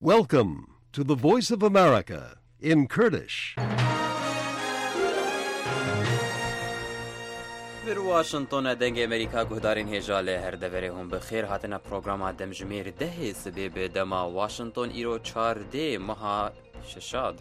Welcome to the Voice of America in Kurdish. در واشنطن دنگ امریکا گهدارین هجاله هر دوره هم بخیر هاتنا پروگراما دمجمیر ده سبب دما واشنطن ایرو 14 مها ششاد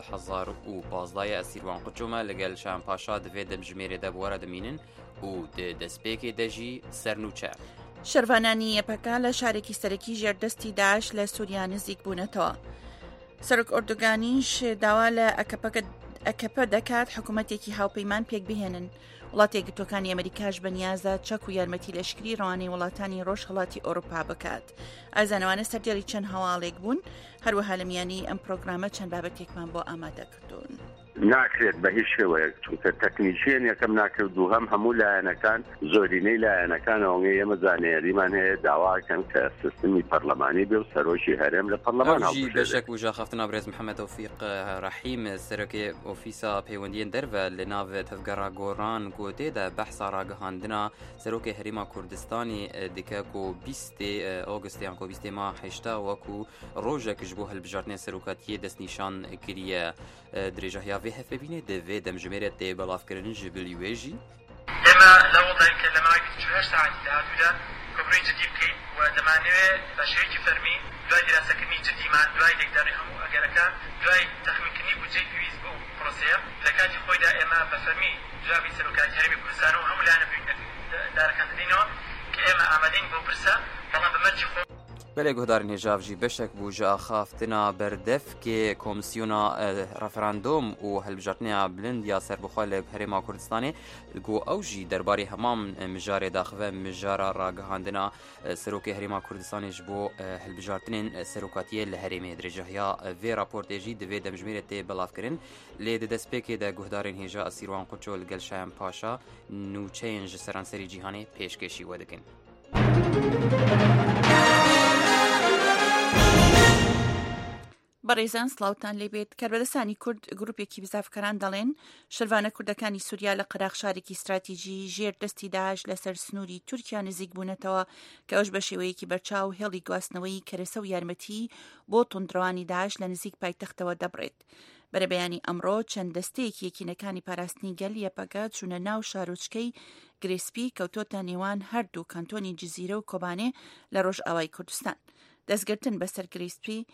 2015 اسیروان قچوما لگل شام پاشا دوی دمجمیر ده بوارا دمینن و ده دسپیکی دجی سرنوچه شەروانانی یەپەکە لە شارێکی سەرەکی ژێردەستی داعش لە سووریا نزیک بوونەتەوە. سەرۆک ئۆردۆگانیش داوا لە ئەکەپە دەکات حکوومەتێکی هاوپەیمان پێک بهێنن. وڵاتی یەکگرتووەکانی ئەمریکاش بەنیازە چەک و یارمەتی لەشکری ڕەوانەی وڵاتانی ڕۆژهەڵاتی ئەوروپا بکات. ئازانەوانە سەردێڵی چەند هەواڵێک بوون، هەروەها لە میانی ئەم پرۆگرامە چەند بابەتێکمان بۆ ئامادە کردوون. ناکرێت بە هیچ شێوەیەک چونکە تەکنیشیان یەکەم ناکرد و هەموو لایەنەکان زۆرینەی لایەنەکانەوەی ئێمە زانیاریمان هەیە داواکەن کە سیستمی پەرلەمانی بێ و سەرۆکی هەرێم لە پەرلەمان هەڵبژێت. بەشێک و ژاخەفتنا برێز محەممەد تەوفیق ڕەحیم سەرۆکی ئۆفیسا پەیوەندیان دەرڤە لە ناو تەفگەڕا گۆڕان گۆتێدا بەحسا ڕاگەهاندنا سەرۆکی هەرێما کوردستانی دیکە و 20 ئۆگستیان کۆ 20 ما هێشتا وەکو ڕۆژێکش بۆ هەلبژاردنێ سەرۆکاتیە دەستنیشان کردە درێژەهیا vê hevpevînê di vê demjimêrê tê belavkirinin ji bilî jî ئێمە لە وڵاتێککە لە ماوەی 48 ساعتی داهاتوودا کۆبڕی جدی بکەین و دەمانەوێت بە شێوەیەکی فەرمی دوای دراسەکردنی جدیمان دوای لێکدانی هەموو ئەگەرەکان دوای تەخمینکردنی بودجەی پێویست بۆ پرۆسەیە لە کاتی خۆیدا ئێمە بە فەرمی جوابی سەرۆکاتی هەرێمی کوردستان و هەموو لایەنە دارەکان دەدەینەوە کە ئێمە ئامادەین بۆ پرسە بەڵام بەمەرجی خۆ بله گهدارین هجافجی بشک بوجا خافتنا بردف که کمیسیونا رفراندوم و هلبجارتنیا بلند یا سربخوال هرما کردستانی گو اوجی درباره همام مجار داخوه مجار راگهاندنا سروک هرما کردستانی جبو هلبجارتنین سروکاتیه لهرمی درجه یا وی راپورت جی دوی دمجمیر تی بلاف کرن لید دسپیک ده گهدارین هجا اسیروان قچو لگل شایم پاشا نوچینج سرانسری جیهانی پیشکشی ودکن. بەڕێزان سڵاوتان لێبێت کاربەدەستانی کورد گروپێکی بزافکەران دەڵێن شەروانە کوردەکانی سووریا لە قەراغ شارێکی استراتیژی ژێر دەستی داعش لەسەر سنووری تورکیا نزیک بوونەتەوە کە ئەوش بە شێوەیەکی بەرچاو هێڵی گواستنەوەی کەرەسە و یارمەتی بۆ توندڕەوانی داعش لە نزیک پایتەختەوە دەبڕێت. بەرە بەیانی ئەمڕۆ چەند دەستەیەکی یەکینەکانی پاراستنی گەل یەپەکە چوونە ناو شارۆچکەی گرێسپی کەوتۆتە نێوان هەردوو کانتۆنی جزیرە و کۆبانێ لە ڕۆژ ئاوای کوردستان. دەستگرتن بەسەر گرێسپی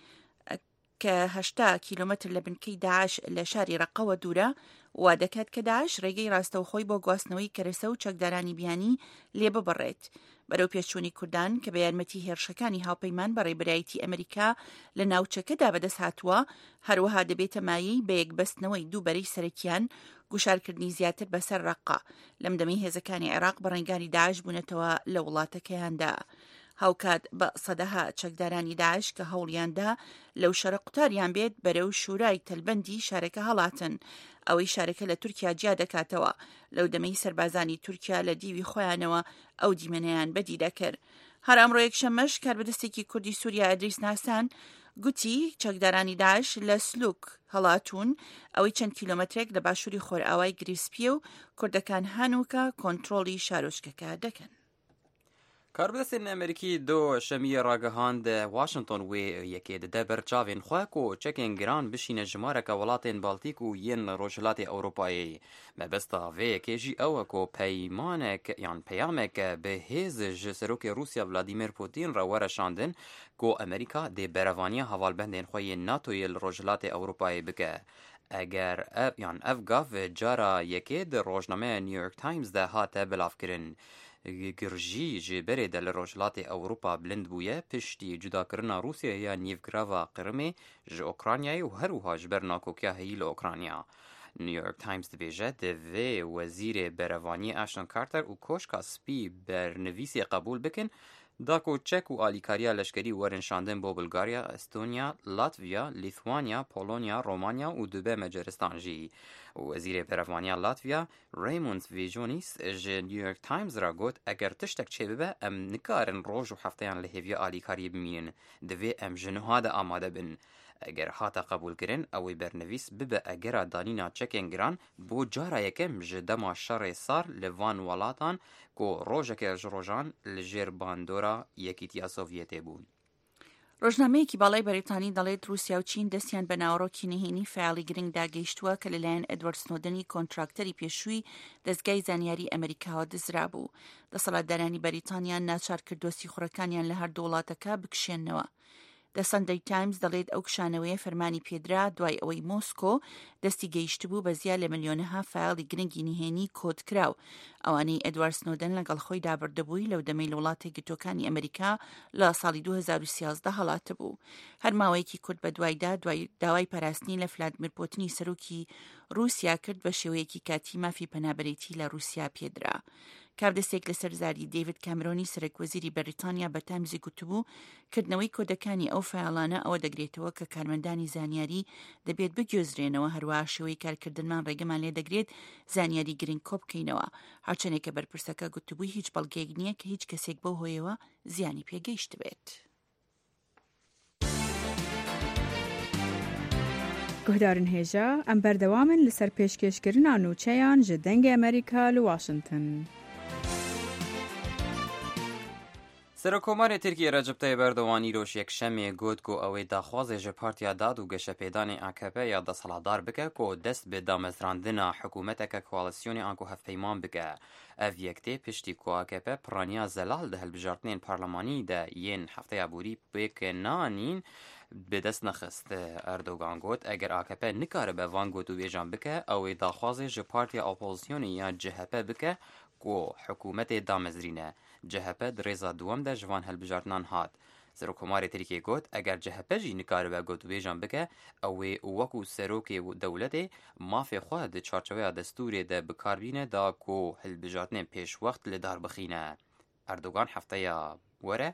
کە 80 کیلومتر لە بنکەی داعش لە شاری ڕەقەوە دوورە وا دەکات کە داعش ڕێگەی ڕاستەوخۆی بۆ گواستنەوەی کەرەسە و چەکدارانی بیانی لێ ببڕێت. بەرەو پێشچوونی کوردان کە بە یارمەتی هێرشەکانی هاوپەیمان بە ڕێبەرایەتی ئەمریکا لە ناوچەکەدا بەدەست هاتووە هەروەها دەبێتە مایەی بە یەکبەستنەوەی دوو بەرەی سەرەکیان گوشارکردنی زیاتر بەسەر ڕەقە لەم دەمەی هێزەکانی عێراق بە ڕێنگانی داعش بوونەتەوە لە وڵاتەکەیاندا. هاوکات بە سەدەها چەکدارانی داعش کە هەوڵیاندا لەو شەرە قوتاریان بێت بەرەو شورای تەلبەندی شارەکە هەڵاتن ئەوەی شارەکە لە تورکیا جیا دەکاتەوە لەو دەمەی سەربازانی تورکیا لە دیوی خۆیانەوە ئەو دیمەنەیان بەدی دەکرد. هەر ئەمڕۆ یەکشەممەش کاربەدەستێکی کوردی سووریا ئەدریس ناسان گوتی چەکدارانی داعش لە سلوک هەڵاتون ئەوەی چەند کیلۆمەترێک لە باشووری خۆرئاوای گریسپیە و کوردەکان هانووکە کۆنتڕۆڵی شارۆچکەکە دەکەن. کاربەدەستێن ئەمریکی دۆ شەمیە ڕاگەهاند واشنطن وێ یەکێ دەدە بەرچاوێن خواک و چەکێن گران بشینە ژمارەکە وڵاتێن بالتیک و یەن ڕۆژهەڵاتی ئەوروپایی مەبەستا vەیەکێژی ئەوە کۆ پەیمانێک یان پەیامێکە بە هێزژ سەرۆکی رووسیا ڤلادیمیر پوتین ڕەوەرەشاندن کۆ ئەمریکا دێ بەرەڤانیە هەواڵبەندێن خۆی ناتۆیە لە ڕۆژهەڵاتی ئەوروپایی بکە. ئەگەر ئەف گاف جارە یەکێ ڕۆژنامەیە نیویۆرک تایمزدا هاتە بەلافکردن. گرژی جێبەرێدا لە ڕۆژهەڵاتی ئەوروپا بلند بووە پشتی جوداکردنا رووسیا یا نیڤگراڤا قرمێ ji ئۆکرانیای و هەروها ji ber ناکۆکیا هەیی لە ئۆکرانیا. نیویۆرک تایمز دەبێژە دەvê وەزیرê berevaniye ئاشتن کارتەر و کۆشکا سپی بەرنڤیسێ قبول بکن داکۆ چەک و ئالیکاریە لەشکری وەرنشاندن بۆ بولگاریا، ئەستۆنیا، لاتڤیا، لیتوانیا، پۆلۆنیا، ڕۆمانیا و دوبێ مەجەرستان ژی. وەزیرê berevaniya Latviya Raymond Vyžuonis ji نیویۆرک تایمز را گوت ئەگەر تشتێک چێ ببە ئەم نکارن ڕۆژ و هەفتەیان لە هێڤیە ئالیکاریە بمینن دەvê ئەم ji niha de ئامادە bin. ئەگەر هاتە قبولکردن ئەوەی بەرنەویس ببە ئەگەرا دانینا چەکێن گران بۆ جارا یەکەم ji dema şerê sar li van welatan ku rojeke ji rojan li jêr bandora Yekîtiya Sovyêtê bûn. ڕۆژنامەیەکی باڵای بەریتانی دەڵێت رووسیا و چین دەستیان بە ناوەڕۆکی نهێنی فعالی گرنگدا گەیشتووە کە لەلایەن ئەدوارد سنۆدنی کۆنتراکتەری پێشووی دەستگای زانیاری ئەمریکاوە دزرا بوو. دەسەڵاتدارانی بەریتانیان ناچار کرد دۆستی خوڕەکانیان لە هەردوو وڵاتەکە بکشێنەوە. The Sunday Times دەڵێت ئەو کشانەوەیە فەرمانی پێدرا دوای ئەوەی مۆسکۆ دەستی گەیشتبوو بە زیاد لە ملیۆنەها فایڵی گرنگی نهێنی کۆدکراو ئەوانەی ئەدوارد سنۆدن لەگەڵ خۆی دابردەبووی لەو دەمەی لە وڵاتی گرتوەکانی ئەمریکا لە ساڵی 2013 هەڵاتە بوو. هەر ماوەیەکی کورت بە دوایدا داوای پاراستنی لە ڤلادیمیر پوتینی سەرۆکی رووسیا کرد بە شێوەیەکی کاتی مافی پەنابەرێتی لە رووسیا پێدرا. کابدەستێک لە سەرزاری دیڤید کامرۆنی سەرۆکوەزیری بەریتانیا بە تایمزی گوتبوو کردنەوەی کۆدەکانی ئەو فایڵانە ئەوە دەگرێتەوە کە کارمەندانی زانیاری دەبێت بگوێزرێنەوە هەروە شێوەی کارکردنمان ڕێگەمان لێ دەگرێت زانیاری گرنگ کۆ بکەینەوە. هەرچەندێکە بەرپرسەکە گوتبووی هیچ بەڵگەیەک نییە کە هیچ کەسێک بەو هۆیەوە زیانی پێگەیشت بێت. گهدارن هێژە ئەم بەردەوامن لەسەر پێشکەشکردنا نووچەیان ji dengê Amerîka li Washington. سەرۆکۆماری تورکیە ڕەجەب تایب ئەردۆغان ئیرۆژ یەکشەمێ گوت کو ئەوەی داخوازێ ji پارتیا داد و گەشەپێدانی AKP یا دەسەڵاتدار بکە کو دەست بە دامەزراندنا حکوومەتێکە کۆالیسیۆنی ئانکۆ هەفپەیمان بکە. ئەڤ یەکتێ پشتی کو AKP پڕانیا زەلال دە هەلبژارتنên پارلەمانی دە یەن هەفتەیا بوری پێکە نانین بدەست نەخست. ئەردۆغان گوت ئەگەر AKP نکارە بە vان گوت و بێژان بکە ئەوەی داخوازێ ji پارتیا ئۆپۆزیسیۆنی یا CHP بکە کو حکوومەتێ دامەزرینە. CHP درێزا دووەمدا ji van هەلبژارتنان هات. سەرۆکۆماری تورکیە گوت ئەگەر CHP jî nikare be got û bêjan bike ew ê wekû serokê dewletê mafê xwe di çarçoveya destûrê de bikarbîne da ku hilbijartinên pêşwext li dar bixîne. Erdogan hefteya were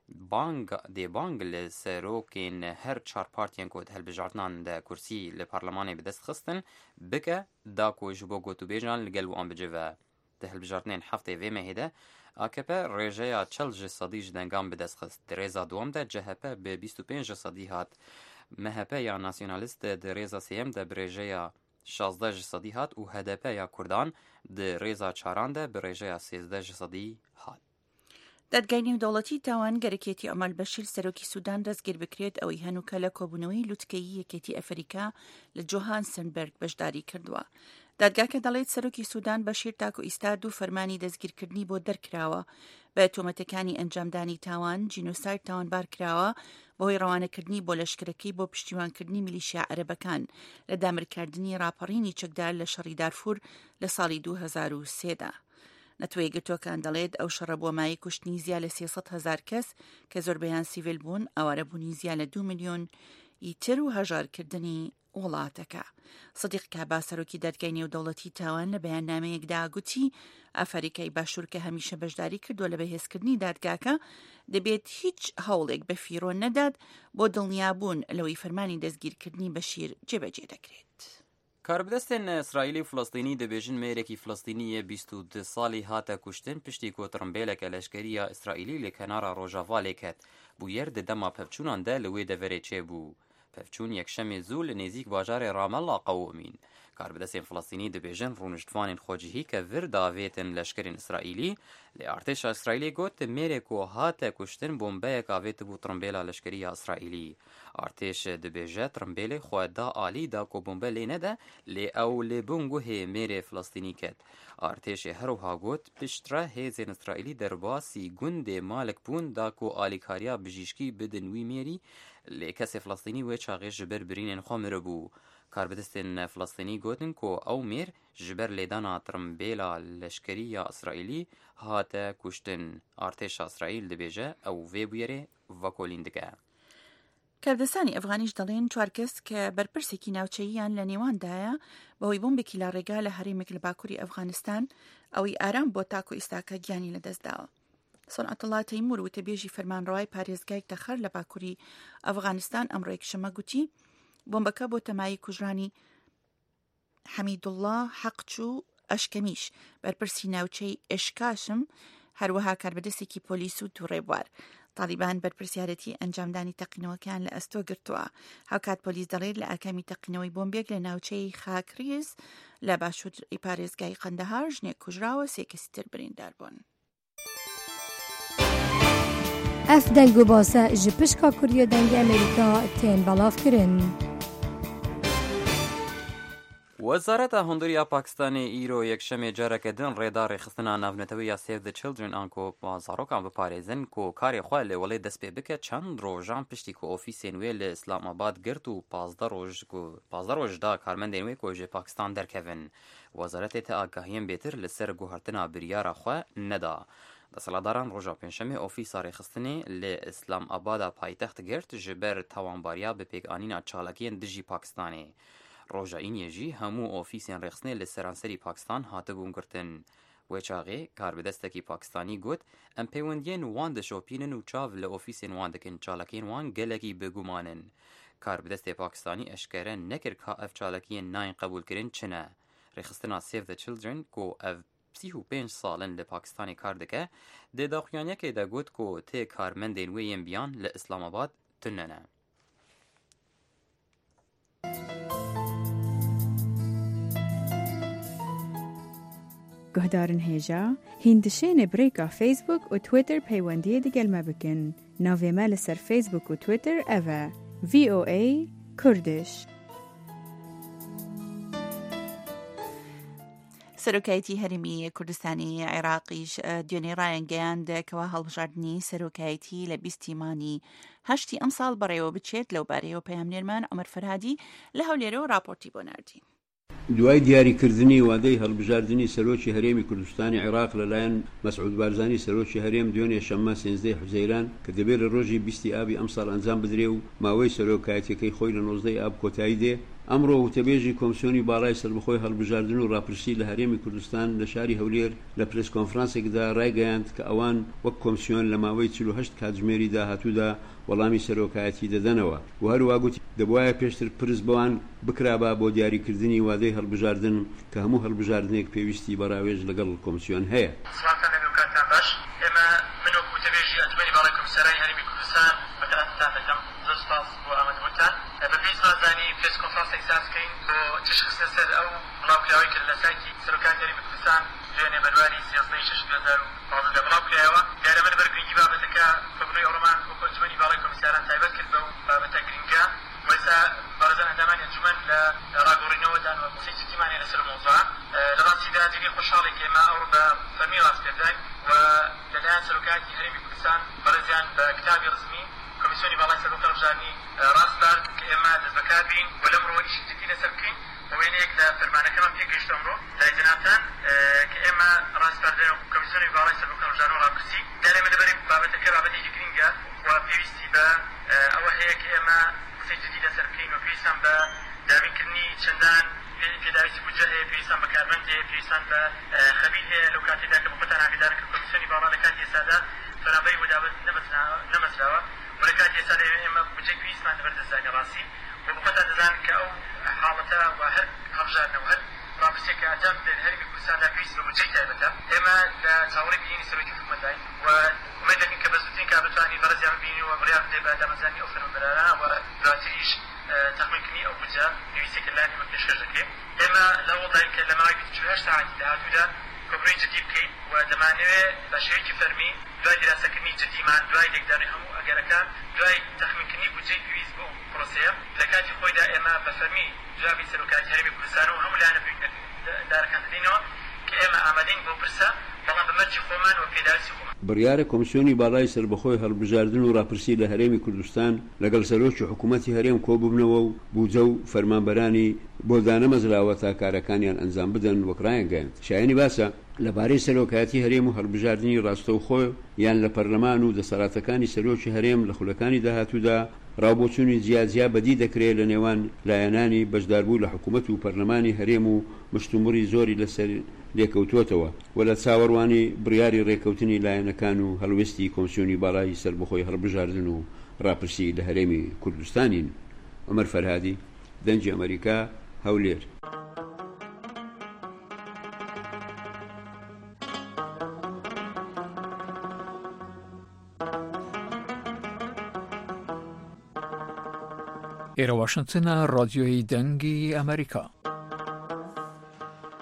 bang li serokên her çar partiyên ku hilbijartinan de kursî li parlemanê bi dest xistin bike da ku ji bo got û bêjan li gel wan bicive. Di hilbijartinên heftê vê mehê de AKP rêjeya 40 sadî ji dengan bi dest xist. Di rêza duwam de CHP bi 25 sadî hat. MHP ya nasyonalîst di rêza sêyem de bi rêjeya 16 sadî hat û HDP ya Kurdan di rêza çaran de bi rêjeya 13 sadî hat. دادگای نێودەوڵەتی تاوان گەرەکێتی ئەمەل بەشیر سەرۆکی سوودان دەستگیر بکرێت ئەوەی هەنووکە لە کۆبوونەوەی لوتکەیی یەکێتی ئەفریقا لە جۆهانسنبەرگ بەشداری کردووە. دادگاکە دەڵێت سەرۆکی سوودان بەشیر تاکو ئیستا دوو فەرمانی دەستگیرکردنی بۆ دەرکراوە بە تۆمەتەکانی ئەنجامدانی تاوان جینۆساید تاوانبار کراوە بەهۆی ڕەوانەکردنی بۆ لەشکرەکەی بۆ پشتیوانکردنی میلیشیا عەرەبەکان لە دامرکردنی ڕاپەڕینی چەکدار لە شەڕی دارفور لە ساڵی 2003دا. نەتوەیە گرتوەکان دەڵێت ئەو شەڕە بۆ مای کوشتنی زیاد لە 300,000 کەس کە زۆربەیان سیڤیل بوون ئەوارەبوونی زیاد لە 2 ملیۆن ئیتر و هەژارکردنی وڵاتەکە. سەدیق کابا سەرۆکی دادگای نێودەوڵەتی تاوان لە بەیاننامەیەکدا گوتی ئەفریقای باشوور کە هەمیشە بەشداری کردووە لە بەهێزکردنی دادگاکە دەبێت هیچ هەوڵێک بە فیرۆ نەدات بۆ دڵنیابوون لەوەی فەرمانی دەستگیرکردنی بەشیر جێبەجێ دەکرێت. کاربدەستên ئیسرائیلی و فلەستینی دەبێژن مێرێکی فلەستینیە 22 ساڵی هاتە کوشتن پشتی کۆتڕمبێلێکە لەشکریە ئیسرائیلی لە کەنارا ڕۆژاوا لێکەت بوویەر دەما پەپچووناندا لەوێ دەڤەرێ چێبوو. پەفچوون یەکشەمێ زوو لە نێزیک باژارێ ڕامەڵا قەومین. کاربدەستên فلەستینی دەبێژن ڕوونشتوانên خۆجیهی کە vir داوێتن لەشکرên ئیسرائیلی لێ ئارتێشا ئیسرائیلی گوت مێرێک و هاتە کوشتن بۆمبەیەک ئاوێت بوو تڕمبێلا لەشکریە ئیسرائیلی. ئارتێش دەبێژە تڕمبێلێ خۆدا ئالیدا کۆ بۆمبە لێ نەدا لێ ئەو لێ بنگوهێ مێرێ فلەستینی کرد. ئارتێشێ هەروها گوت پشترە هێزên ئیسرائیلی دەرباسی گوندێ مالک بوون دا کۆ ئالیکاریا بژیشکی بدن وی مێری لێ کەسێ فلەستینی وێ چاغێ ji ber birînên xwe miribû. کاربدەستên فلەستینی گوتن کو ئەو مێر ji ber lêdana tirimbêla leşkerî ya İsraîlî hate kuştin. Artêşa İsraîl dibêje ew vê bûyerê vekolîn dike. کاردەسانی ئەفغانیش دەڵێن 4 کەس کە بەرپرسێکی ناوچەییان لە نێواندایە بەهۆی بۆمبێکی لا ڕێگا لە هەرێمێک لە باکووری ئەفغانستان ئەوەی ئارام بۆ تاک و ئیستاکە گیانی لەدەستداوە. سۆنعەتەڵڵا تەیمور وتەبێژی فەرمانڕەوای پارێزگای تەخەر لە باکووری ئەفغانستان ئەمڕۆ یەکشەمە گوتی بۆمبەکە بۆ تەمایی کوژرانی حەمیدوڵڵا حەقچوو ئەشکەمیش بەرپرسی ناوچەی ئێشکاشم هەروەها کاربەدەستێکی پۆلیس و تووڕێبوار. تالیبان بەرپرسیارەتی ئەنجامدانی تەقینەوەکان لە ئەستۆ گرتووە. هاوکات پۆلیس دەڵێت لە ئاکامی تەقینەوەی بۆمبێک لە ناوچەی خاکریز لە باشووری پارێزگای قەندەهار ژنێک کوژراوە 3 کەسی تر بریندار بوون. اف دنگ و باسه جپشکا کردیا دنگ امریکا تین بلاف کرن. وزارت هندوریا پاکستانی ایرو یکشەمێ جارێکە دن ڕێداری خستنا ناونەتەوەی Save the Children ئانکۆ بازاڕۆکان بپارێزن کۆ کاری خوا لێ وەڵێ دەست پێ بکە چەند ڕۆژان پشتی کۆ ئۆفیسێن وێ لە ئیسلاماباد گرت و 15 ڕۆژدا کارمەندێن وێ کۆژێ پاکستان دەرکەون. وەزارەتێ تا ئاگاهیان بێتر لەسەر گوهرتنا بریارە خوا نەدا. دەسەڵاتداران ڕۆژا پێنجشەمێ ئۆفیسا ڕێخستنێ لە ئیسلامابادا پایتەخت گرت ji ber تاوانباریە بە پێکانینا چالاکیên dijî Pakistanê. ڕۆژە ئینیێژی هەموو ئۆفیسیان ڕێخستنێ لە سەرانسەری پاکستان هاتەبوون گرتن. وێ چاغێ کاربدەستێکی پاکستانی گوت ئەم پەیوەندیên وان دەشۆپینن و چاو لە ئۆفیسێن وان دەکەن چالاکیên وان gelekî بگومانن. کاربدەستێ پاکستانی ئەشکەرە نەکرد کا ئەف چالاکیên ناین قبولکردن چنە. ڕێخستنا Save the Children کۆ ئەv 35 ساڵن لە پاکستانی کار دەکە دێداخوایانیەکێ دەگوت کۆ تێ کارمەندێن وێیان بیان لە ئیسلاماباد تونەنە. گهدارن هێژا هیندشێنە برێکا فیسبوک و تویتر پەیوەندیە دەگەلمە بکەن. ناوێمە لەسەر فیسبوک و تویتر ئەڤە VOA کوردش. سەرۆکایەتی هەرێمی کوردستانی عێراقیش دوێنێ ڕایەنگەیاند کەوا هەڵبژاردننی سەرۆکایەتی لە 20 مانگی هەشتی ئەم ساڵ بەڕێوە بچێت لەو بارەیەوە پەیامنێرمان عومەر فەرهادی لە هەولێرەوە راپۆرتی بۆ ناردی. دوای دیاریکردنی وادەی هەڵبژاردننی سەرۆکی هەرێمی کوردستانی عێراق لەلایەن مەسعود بارزانی سەرۆکی هەرێم دوێنێ شەممە 13 حوزەیران کە دەبێت لە ڕۆژی 20 ئابی ئەم ساڵ ئەنجام بدرێ و ماوەی سەرۆکایەتەکەی خۆی لە 19 ئاب کۆتایی دێ. ئەمڕۆ وتەبێژی کۆمسیۆنی باڵای سەربەخۆی هەڵبژاردن و ڕاپرسی لە هەرێمی کوردستان لە شاری هەولێر لە پرس کۆنفرانسێکدا ڕایگەیاند کە ئەوان وەک کۆمسیۆن لە ماوەی 48 کاتژمێری داهاتوودا وەڵامی سەرۆکایەتی دەدەنەوە و هەروە گوتی دەبوایە پێشتر پرس بەوان بکرابا بۆ دیاریکردنی وادەی هەڵبژاردن کە هەموو هەڵبژاردنێک پێویستی بەراوێژ لەگەڵ کۆمسیۆن هەیە. پرس کۆنفرانسێک سازکەین بۆ تشخیص سەر ئەو بڵاوکراوەی کرد لە سایتی سەرۆکایەتی هەرێمی کوردستان دوێنێ بەرواری 13/6/2015 لە بڵاوکرایەوە. دیارەمە لەبەر گرنگی بابەتەکە کۆبنەوەی ئەوڕۆمان بۆ ئەنجومەنی باڵای کۆمیساران تایبەت کرد بەو بابەتە گرنگە و ئێستا بەڕێزان ئەندامان ئەنجومەن لە ڕاگۆڕینەوەدان و قسەی جددیمانێ لەسەر مۆزوع. لە ڕاستیدا دیری خۆشحاڵێک ئێمە ئەوڕۆ بە فەرمی ڕاست پێداین و لەلایەن سەرۆکایەتی هەرێمی کوردستان بەڕێزیان بە کتابی ڕسمی کۆمیسیۆنی باڵای سەرۆکە هەڵبژاردننی ڕاستدار کە ئێمە دەست بەکار بین و لەمڕۆ ئیشی جددی لەسەر بکەین. وێنەیەک لە فەرمانەکەمان پێگەیشتە ئەمڕۆ لای جەنابتان کە ئێمە ڕاستداردەر و کۆمیسیۆنی باڵای سەرۆکە هەڵبژاردن و ڕاپرسی دەرێمە لەبەری بابەتەکە بابەتێکی گرنگە و پێویستی بە ئەوە هەیە کە ئێمە قسەی جددی لەسەر بکەین و پێویستان بە دابینکردنی چەندان پێداویستی بودجە هەیە، پێویستان بە کارمەند هەیە، پێویستان بە خەبیر هەیە لەو کاتێدا کە بخۆتان ئاگادارن کە کۆمیسیۆنی باڵا لە کاتی ئێستادا فەرامبەری وەدابەت نەمەسراوە و لە کاتی ئێستا ئێمە بودجەی پێویستمان لەبەردەستداکە ڕاستی و بخۆتان دەزانن کە ئەو حاڵەتە و هەر هەڵبژاردنە و هەر ڕاپرسێکە ئەنجام بدەن هەرێمی کوردستاندا پێویست بە بودجەی تایبەتە. ئێمە لە چاوەڕێی بینی سەرۆکی حکوومەتداین و ئومێد دەکەین کە بەزووترین کات بتوانین بەڕێزیان ببینین و بڕیار بدەین بە دامەزانی ئەو فەرمانبەرانە و دواتریش تەخمینکردنی ئەو بودجە پێویستێکە لای ئێمە پێشکەش دەکەین. ئێمە لە وەڵداین کە لە ماوەی 48 ساعتی داهاتوودا کۆبنەوەی جددی بکەین و دەمانەوێت بە شێوەیەکی فەرمی دوای دیراسەکردنی جددیمان دوای لێکدانی هەموو ئەگەرەکان دوای تەخمینکردنی بودجەی پێویست بۆ پرۆسەیە لە کاتی خۆیدا ئێمە بە فەرمی جوابی سەرۆکایەتی هەرێمی کوردستان و هەموو لایەنە دارەکان دەدەینەوە کە ئێمە ئامادەین بۆ پرسە بەڵام بە مەرجی خۆمان و پێداویستی خۆمان. بڕیارە کۆمسیۆنی باڵای سەربەخۆی هەڵبژاردن و ڕاپرسی لە هەرێمی کوردستان لەگەڵ سەرۆکی حکوومەتی هەرێم کۆبوونەوە و بودجە و فەرمانبەرانی بۆ دانەمەزراوە تا کارەکانیان ئەنجام بدەن وەک ڕایەنگەیان. شایەنی باسە لەبارەی سەرۆکایەتی هەرێم و هەڵبژاردننی ڕاستەوخۆ یان لە پەرلەمان و دەسەڵاتەکانی سەرۆکی هەرێم لە خولەکانی داهاتوودا ڕاوبۆچوونی جیاجیا بەدی دەکرێت لە نێوان لایەنانی بەشداربوو لە حکوومەت و پەرلەمانی هەرێم و مشتومڕی زۆری لەسەر لێکەوتوتەوە و لە چاوەڕوانی بڕیاری ڕێکەوتنی لایەنەکان و هەڵوێستی کۆمسیۆنی باڵای سەربەخۆی هەڵبژاردن و ڕاپرسی لە هەرێمی کوردستانین. عومەر فەرهادی، دەنجی ئەمریکا، هەولێر. ئێرە واشنگتنە ڕادیۆی دەنگی ئەمریکا.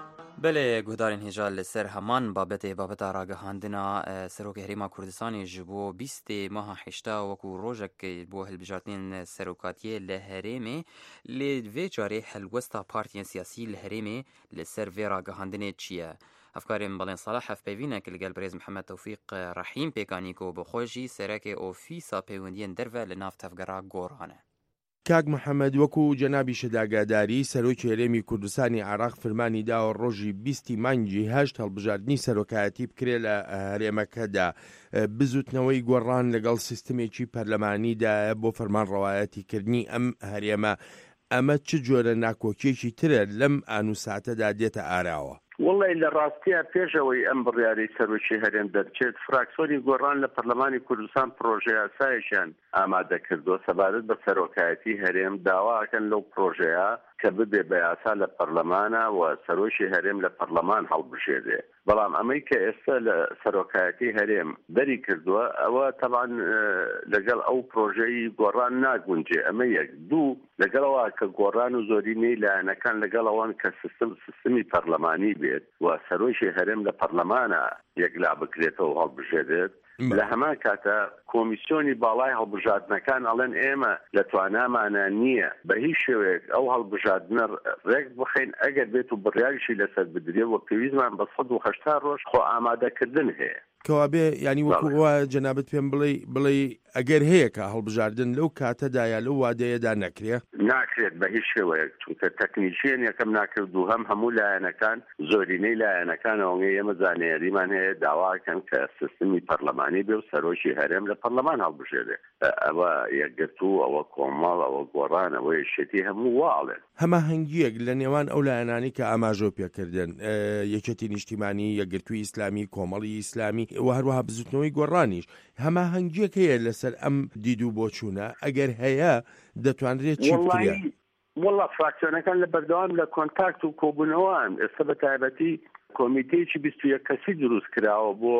بله گهدارین هجال لسر همان بابتا راگهاندنا سروک هریما کردستانی جبو 20 ماه حشتا وکو روژک بو هلبجاتین سروکاتیه لهرمه لوی جاری هلوستا پارتین سیاسی لهرمه لسر وی راگهاندنه چیه؟ افکاریم بلین صلاح هف پیوینه که لگل بریز محمد توفیق رحیم پیکانیکو بخوشی سرک اوفیسا پیوندین دروه لناف تفگرا گورانه. کاک محەممەد وەکو جەنابی شەداگاداری سەرۆکی هەرێمی کوردستانی عراق فەرمانی داوە ڕۆژی 20 مانگی 8 هەڵبژاردننی سەرۆکایەتی بکرێ لە هەرێمەکەدا بزوتنەوەی گۆڕان لەگەڵ سیستمێکی پەرلەمانیدا بۆ فەرمانڕەوایەتیکردنی ئەم هەرێمە ئەمە چ جۆرە ناکۆکیێکی ترە لەم ئانوساتەدا دێتە ئاراوە؟ والله لە ڕاستیە پێشەوەی ئەم بڕیاری سەرۆکی هەرێم دەرچێت فراکسۆری گۆڕان لە پەرلەمانی کوردستان پرۆژه یاسایەکیان ئامادە کردووە سەبارەت بە سەرۆکایەتی هەرێم داواکەن لەو پرۆژەیە کە ببێ بە یاسا لە پەرلەمانە و سەرۆکی هەرێم لە پەرلەمان هەڵبژێرێ بەڵام ئەمەی کە ئێستا لە سەرۆکایەتی هەرێم دەری کردووە ئەوە تەبان لەگەڵ ئەو پرۆژەی گۆڕان ناگونجێ ئەمە یەک دوو لەگەڵەوە کە گۆڕان و زۆرینەی لایەنەکان لەگەڵەوەن کە سیستمی پەرلەمانی بێت و سەرۆکی هەرێم لە پەرلەمانە یەکلا بکرێتەوە هەڵبژێرێت لە هەمان کاتە کۆمیسیۆنی باڵای هەڵبژاردنەکان ئەڵێن ئێمە لە توانامانە نییە بە هیچ شێوەیەک ئەو هەڵبژاردنە ڕێک بخەین ئەگەر بێت و بڕیاریشی لەسەر بدرێت و پێویستمان بە 180 ڕۆژ خۆ ئامادەکردن هەیە کەوابێ ینی وەکووە جەنابەت پێم بڵێ ئەگەر هەیە کە هەڵبژاردن لەو کاتەدایە لەو وادەیەدا ناکرێت بە هیچ شێوەیە چونکە تەکنیشیان یەکەم ناکرد و هەموو لایەنەکان زۆرینەی لایەنەکانەوەی ئێمە زانیاریمان هەیە داواکەن کە سیستمی پەرلەمانی بێ و سەرۆکی هەرێم لە پەرلەمان هەڵبژێرێ ئەوە یەکگرتوو ئەوە کۆمەڵ ئەوە گۆڕان ئەوە یەکێتی هەموو واڵێن هەماهەنگیەک لە نێوان ئەو لایەنانی کە ئاماژۆ پێکردن یەکێتی نیشتیمانی یەکگرتووی ئیسلامی کۆمەڵی ئیسلامی و هەروەها بزوتنەوەی گۆڕانیش هەماهەنگیەک هەیە لەسەر ئەم دید و بۆچوونە ئەگەر هەیە دەتوانرێت چی بکرێت؟ وڵا فراکسیۆنەکان لە بەردەوام لە کۆنتاکت و کۆبوونەوەن ئێستا بە تایبەتی کۆمیتەیەکی 21 کەسی دروست کراوە بۆ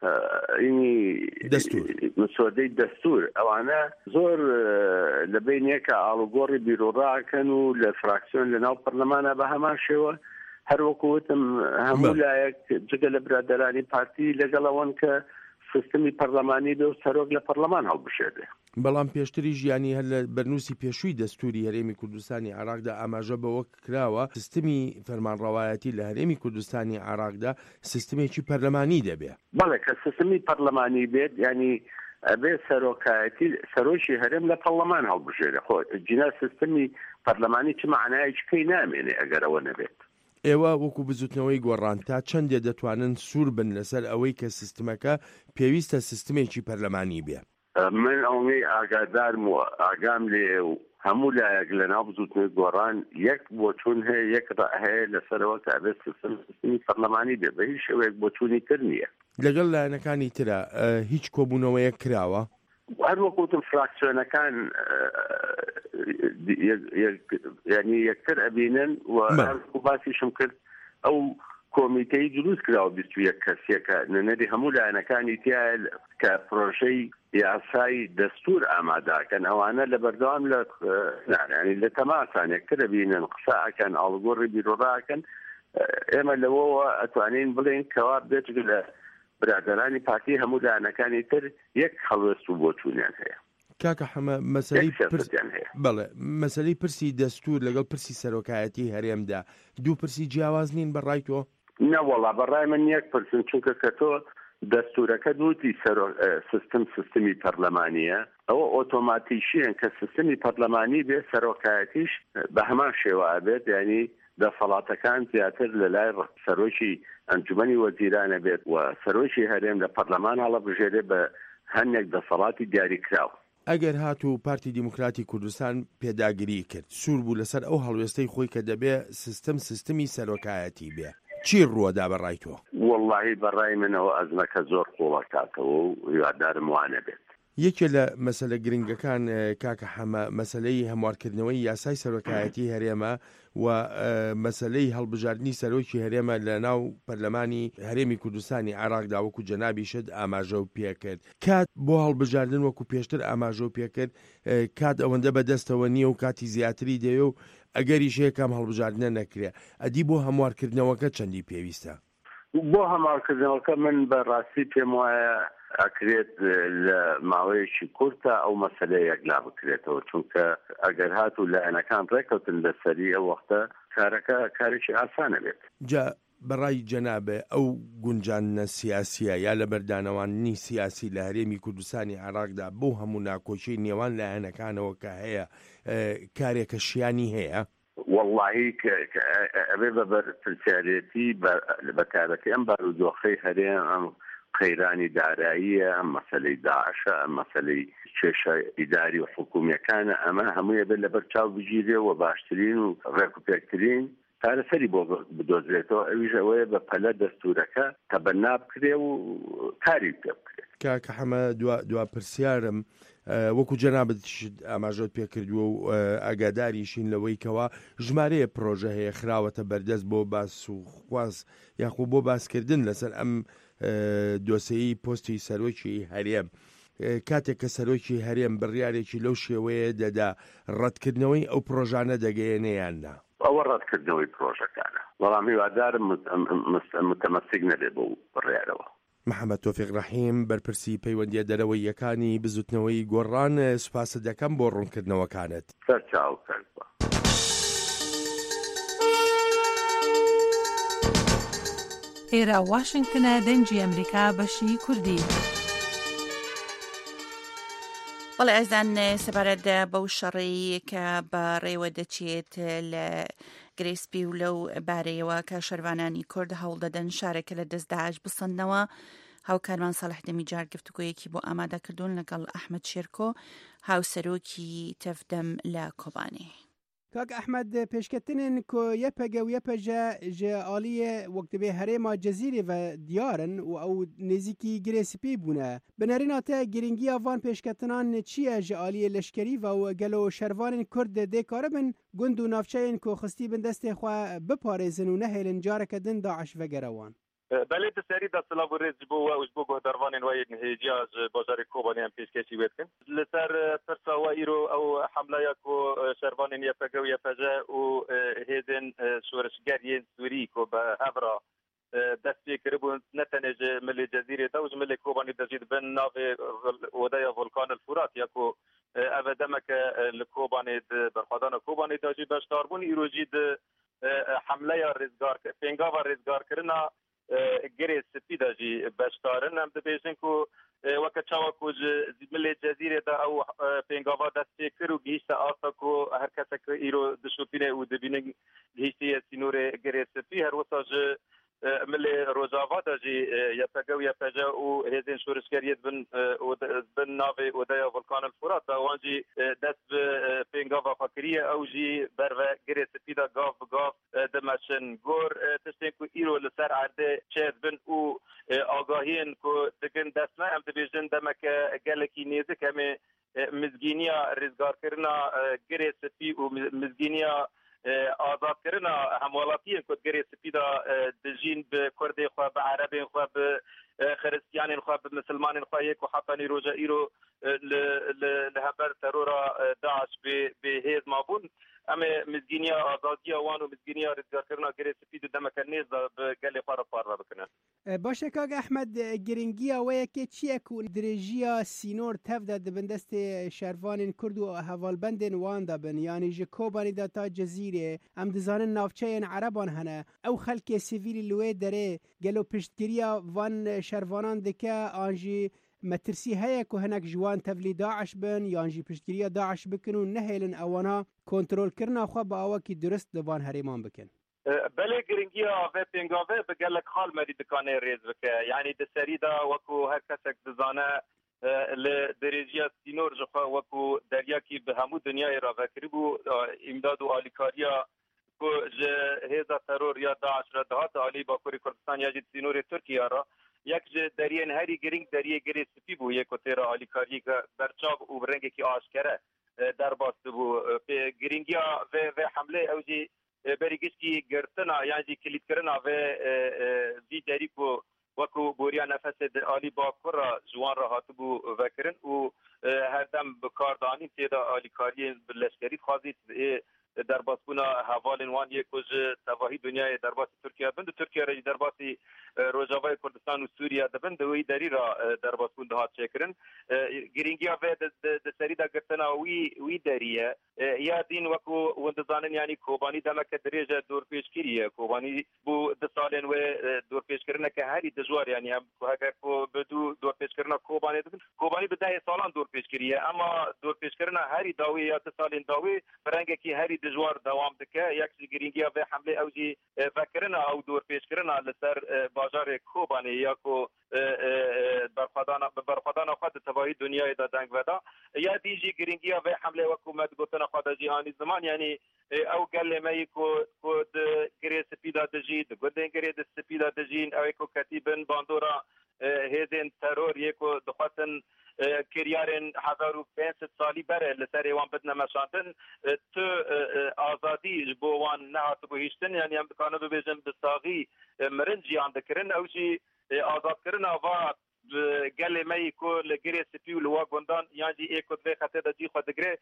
مسۆدەی دەستور ئەوانە زۆر لە بینێکە ئاڵوگۆڕی بیرۆڕاکەن و لە فراکسیۆن لە ناو پەرلەمانە بە هەمان شێوە هەروەکوتم هەموو لایەک جگە لە برادەرانی پارتی لەگەڵەوەن کە سیستمی پەرلەمانی بێ و سەرۆک لە پەرلەمان هەڵبژێرێ بەڵام پێشتری ژیانی هەر لە بەرنووسی پێشووی دەستوری هەرێمی کوردستانی عراقدا ئاماژە بەوە کراوە سیستمی فەرمانڕەوایەتی لە هەرێمی کوردستانی عراقدا سیستمێکی پەرلەمانی دەبێ بەڵێ کە سیستمی پەرلەمانی بێت ینی ئەبێ سەرۆکایەتی سەرۆکی هەرێم لە پەرلەمان هەڵبژێرێ خۆ جینا سیستمی پەرلەمانی چ معنایەکی نامێنێ ئەگەر ئەوە نەبێت ئێوە وەکو بزوتنەوەی گۆڕان تا چەندێ دەتوانن سوور بن لەسەر ئەوەی کە سیستمەکە پێویستە سیستمێکی پەرلەمانی بێ من ئەوەی ئاگادارم و ئاگام لێ و هەموو لایەک لە ناو بزوتنەوەی گۆڕان یەک بۆچوون هەیە یەک هەیە لەسەرەوە کە ئەبێت سیستمی پەرلەمانی بێ بە هیچ شێوەیەک بۆچوونی تر نییە لەگەڵ لایەنەکانی ترە هیچ کۆبوونەوەیەک کراوە هەروەکوتم فراکسیۆنەکان ینی یەکتر ئەبینن و باسیشم کرد ئەو کۆمیتەی دروست کراوە 21 کەسێکە نەنەری هەموو لایەنەکانی تایە کە پرۆژەی یاسای دەستور ئاماداکەن ئەوانە لە بەردەوام لە تەماسان یەکتر ئەبینن قسەکەن ئاڵوگۆڕی بیرۆڕاکەن ئێمە لەوەوە ئەتوانین بڵێن کەوا بێت لە برادەرانی پارتی هەموو لایەنەکانی تر یەک هەڵوێست و بۆچوونیان هەیە کاکە حەمە مەسەلەی پرسی دەستور لەگەڵ پرسی سەرۆکایەتی هەرێمدا دوو پرسی جیاواز نین بەڕای تۆ نەوەڵا بەڕای من یەک پرسن چونکە کە تۆ دەستورەکە دوتی سیستمی پەرلەمانیە ئەوە ئۆتۆماتیشیان کە سیستمی پەرلەمانی بێ سەرۆکایەتیش بە هەمان شێوە بێت ینی دەسەڵاتەکان زیاتر لە لای سەرۆکی ئەنجومەنی وەزیرانە بێت و سەرۆکی هەرێم لە پەرلەمان هەڵەبژێرێ بە هەندێک دەسەڵاتی دیاریکراوە ئەگەر هاتوو پارتی دیموکراتی کوردستان پێداگیری کرد سوور بوو لەسەر ئەو هەڵوێستەی خۆی کە دەبێ سیستمی سەرۆکایەتی بێ چی ڕووەدا بەڕای تۆ؟ وەڵڵاهی بەڕای منەوە ئەزمەکە زۆر قوڵە کاتەوە و یاددارم وانە بێت یەکێ لە مەسەلە گرنگەکان کاکە حەمە مەسەلەی هەموارکردنەوەی یاسای سەرۆکایەتی هەرێمە و مەسەلەی هەڵبژاردننی سەرۆکی هەرێمە لە ناو پەرلەمانی هەرێمی کوردستانی عێراقدا وەکو جەنابی شت ئاماژە و پێکرد. کات بۆ هەڵبژاردن وەکو پێشتر ئاماژە و پێکرد کات ئەوەندە بەدەستەوە نییە و کاتی زیاتری دێ و ئەگەریش یەکەم هەڵبژاردنە نەکرێ ئەدی بۆ هەموارکردنەوەکە چەندی پێویستە؟ بۆ هەماکردنەوەکە من بەڕاستی پێم وایە ئەکرێت لە ماوەیەکی کورتە ئەو مەسەلەیە یەکلا بکرێتەوە، چونکە ئەگەر هات و لایەنەکان ڕێکەوتن لەسەری ئەو وەختە کارەکە کارێکی ئاسانە بێت. جا بەڕای جەنابێ ئەو گونجانە سیاسیە یا لە بەردانەوانی سیاسی لە هەرێمی کوردستانی عێراقدا بۆ هەموو ناکۆچەی نێوان لایەنەکانەوە کە هەیە کارێکە شیانی هەیە؟ واللهی ئەبێ بەبەر پرسیارەتی بەکارەکە ئەم بارودۆخەی هەرێم ئەم قەیرانی داراییە، ئەم مەسەلەی داعشە، ئەم مەسەلەی کێشە ئیداری و حکوومیەکانە، ئەمە هەموویە بێت لەبەر چاو بگیرێ و باشترین و ڕێک و پێکترین چارەسەری بۆ بدۆزرێتەوە. ئەویش ئەوەیە بە پەلە دەستورەکە تەبەنا بکرێ و کاری پێ بکرێت. کاکە حەمە دوا پرسیارم وەکو جەنابەت ئاماژەت پێکردووە و ئاگاداریشین لەوەی کەوا ژمارەیە پرۆژە هەیە خراوەتە بەردەست بۆ باس و خواست یاخو بۆ باسکردن لەسەر ئەم دۆسەیی پۆستی سەرۆکی هەرێم. کاتێک کە سەرۆکی هەرێم بڕیارێکی لەو شێوەیە دەدا ڕەتکردنەوەی ئەو پرۆژانە دەگەیەنەیاننا؟ ئەوە ڕەتکردنەوەی پرۆژەکانە، بەڵام هیوادارم متەمەسک نەبێ بۆ بڕیارەوە. محەممەد تۆفیق ڕەحیم بەرپرسی پەیوەندیە دەرەوەی یەکانی بزوتنەوەی گۆڕان سوپاسە دەکەم بۆ ڕوونکردنەوەکانت. سەرچاو کرد. ئێرە واشنگتنە دەنجی ئەمریکا بەشی کوردی. بەڵێ ئەزان سەبارەت بەو شەڕی کە بە ڕێوە دەچێت لە گرێسپی و لەو بارەیەوە کە شەروانانی کورد هەوڵ دەدەن شارێکە لە دەست داعش بسەندنەوە، هاوکارمان ساڵح دەمیجار گفتوگۆیەکی بۆ ئامادەکردوون لەگەڵ ئەحمەد شێرکۆ هاوسەرۆکی تەفدەم لە کۆبانێ. کاک ئەحمەد پێشکەتنên ku yepege û yepeje ji aliyê wek dibê herêma Cezîrê ve diyarin û ew nêzîkî girêspî bûne. Bi nerîna te girîngiya van pêşketinan çi ye ji aliyê leşkerî ve gelo şervanên Kurd dê karibin gund û navçeyên ku xistî bin destê xwe biparêzin û nehêlin careke din Daeş vegere wan. بله تسری دا سلاو ریز بو و از بو گهدروان وای نهیجی از بازار کوبانی هم پیشکشی ویدکن لسر فرسا و ایرو او حمله کو شروان یفگو یفجه و هیدن شورشگری سوری کو به هبرا دستی کربون نتنج ملی جزیره دا و ملی کوبانی دجید بن ناو ودای ولکان الفرات یا کو اودمک لکوبانی برخوادان کوبانی داجی بشتاربون ایرو جید حمله ریزگار پنگاوا ریزگار کرنا گری سپیدا جی بشتارن هم دبیشن کو وقت چاوا کو ملی جزیره دا او پنگاوا دستی کرو گیشت آسا کو هر کس که ایرو دشوپینه و دبینه گیشتی سینور گری سپی هر وساج ملی روزاوا دا جی یپگو یپجا و هزین شورشگریت بن ناوی ودایا ولکان الفرات دا وانجی دست پنگاوا فکریه او جی برو گری سپیدا گاف بگاف دمشن گور تشتین کو ایرو لسر عرده چید بن او آگاهین کو دگن دستنا هم دبیجن دمک گلکی نیزک همه مزگینیا ریزگار کرنا گری سپی و مزگینیا آزاد کرنا همولاتی کد گری سپیدا دجین به کردی خو به عربی خو به خریستیان خو به مسلمان خو یک و حتی روزا ایرو لهبر ترور داعش به هیز مابون اما مزگینیا آزادی وان و مزگینیا ریزگار کرنا گری سپید دمک نیز به گلی پار بکنن. باشه کاک احمد گرینگیا و یکی چیه کو درجیا سینور تفدا دبندست شروان کرد و حوالبندن وان دبن یعنی جکوبانی دا تا جزیره ام دزانن نافچین عربان هنه او خلک سیویل لوی دره گلو پشتگیریا وان شروانان دکه آنجی مترسی هەیە کو هەنێک جوان تەڤلی داعش بن یانجی پشتگیریە داعش بکن و نەهێلن ئەوانە کۆنترۆلکردنا خوا بە ئەوەکی درست دەوان هەرێمان بکەن. بله گرنگی آوه پنگاوه بگلک حال مری دکانه ریز بکه یعنی دسری دا وکو هر کسک دزانه لدرجه سینور جخوا وکو دریا کی به همو دنیای را وکری بو امداد و آلیکاریا کو هیزا ترور یا داعش را دهات آلی باکوری کردستان یا جید سینور ترکیه را یک دریه نهری گرینگ دریه گری سپی بو یک تیرا آلیکاری که برچاو و رنگی که آشکره در باست بو گرینگیا و حمله اوجی بریگشتی گرتنا یعنی کلید کرنا و وی دری کو وکو بوریا نفس عالی با کرا جوان را هاتبو وکرن و هر دم بکاردانی تیرا آلیکاری لشکری خوازید در باسبونا حوالن وان یکوز تواهی دنیای در باس ترکیه بند ترکیه را در باس روجاوای کردستان و سوریه دبند وی دری را در باسبون دهات چکرن گرینگیا و د سری دا گرتنا وی دریه یا دین وکو وندزانن یعنی کوبانی دمک دریجه دور پیشگیریه کوبانی بو د سالن و دور پیشگیرنه که هری دجوار یعنی هم اگر کو بدو دور پیشگیرنه کوبانی به 10 سالان دور پیشگیریه اما دور پیشگیرنه هری داوی یا د سالن داوی برنگ کی هری دجوار دوام دکه یک گرینگیا به حمله اوجی فکرنا او دور پیشگیرنه لسر بازار کوبانی یا کو برخدانا خود تباهی دنیای دا دنگ ودا یا دیجی گرینگیا به حمله حکومت گفتن خود جهانی زمان یعنی او گله می کو گری سپیدا دجید گدن گری د سپیدا دجین او کو کتیبن باندورا هیزن ترور یکو دخواتن کریارن 1500 سالی بره لسر ایوان بدنا مشاندن تو آزادی بوان نهات بوهیشتن یعنی هم بکانه ببیجن بساغی مرنجی اندکرن اوشی آزاد کرن آوات گله می کو لگری سپیو لوا گندان یعنی ایکو دوی خطه دا جی خود گره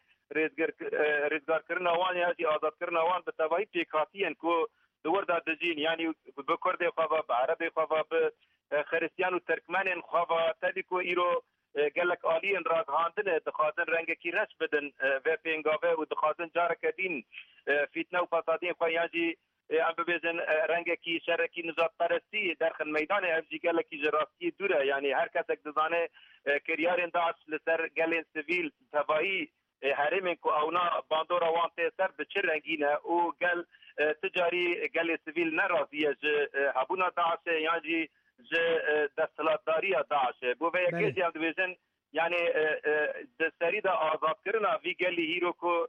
ریزگار کرن آوان یعنی آزاد کرن آوان بتواهی پیکاتین کو دور دا دجین یعنی بکرد خواه بعرب خواه خریستیان و ترکمن خواه تدی کو ایرو گلک آلین را هاندن دخوازن رنگ کی رش بدن و پینگاوه و دخوازن جارک دین فتنه و فسادین خواه یعنی ام ببیزن رنگ کی شرکی نجات پرستی درخن میدان افجی گلکی جراستی دوره یعنی هر کس اک دزانه کریارین داعش لسر گلین سویل تبایی حرمین کو اونا باندورا وانته سر بچه رنگینه او گل تجاری گل سویل نرازیه هبونا داعش یعنی دستلاتداری داعش بو و یکی هم دویزن یعنی دستری دا آزاد کرنا وی گلی هیرو کو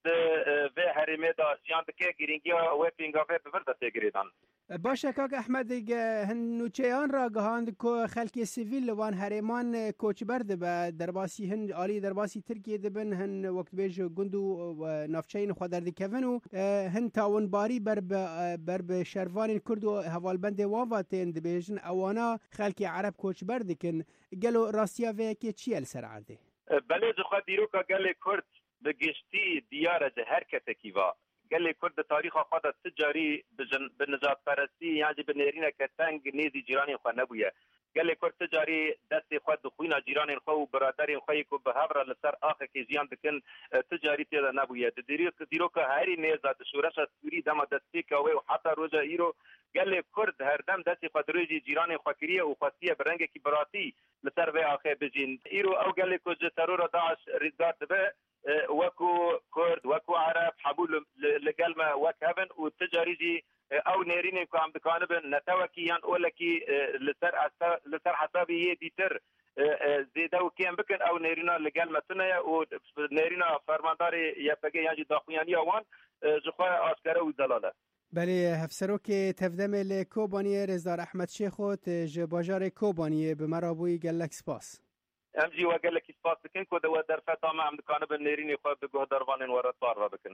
و حرمه دا جیان دکه گرینگیا و پینگاوه بورده تگریدان باشه کاک احمد نوچهان را گهاند که خلک سیویل وان حرمان کوچبر دبه درباسی هن آلی درباسی ترکیه دبن هن وقت بیج گندو و نافچین خود در دکون و هن تاون باری بر به شروان کرد و حوالبند واواتین دبیجن اوانا خلک عرب کوچبر دکن گلو راستیا و که چی السر عرده بله جخوا دیرو که گل کرد بگشتی دیاره هر کسی کیوا گلی کرد تاریخ خود تجاری به نجات پرستی یعنی به نرینه که تنگ نیزی جیرانی خود نبویه گلی کرد تجاری دست خود دخوینا جیرانی خود و برادرین خودی که به هفره لسر آخه که زیان بکن تجاری تیده نبویه دیرو که هری نیزه شورش سوری دم دستی که و حتی روژه ایرو گلی کرد هر دم دست خود روژی جیرانی خواکریه و خواستیه برنگه که براتی لسر و آخه بجین ایرو او گلی که جترور داعش ریزگار دبه وكو كرد وكو عرب حبول لقلمه وكهبن والتجاريجي او نيرين كو عم بكانبن نتوكيان اولكي لسر حسابي ديتر زيدو كيان بكن او نيرينا لقلمه تنيا ونيرينا فرمانداري يفقي يعني داخوياني اوان جخوا اشكره ودلاله بله هفسروک تفدم لکوبانی رزدار احمد شیخوت جباجار کوبانی به مرابوی گلک سپاس امجي وقال لك سباس بكن كو دو در فتا ما عم كان بالنيرين يخو بجو دروان ورا طار بكن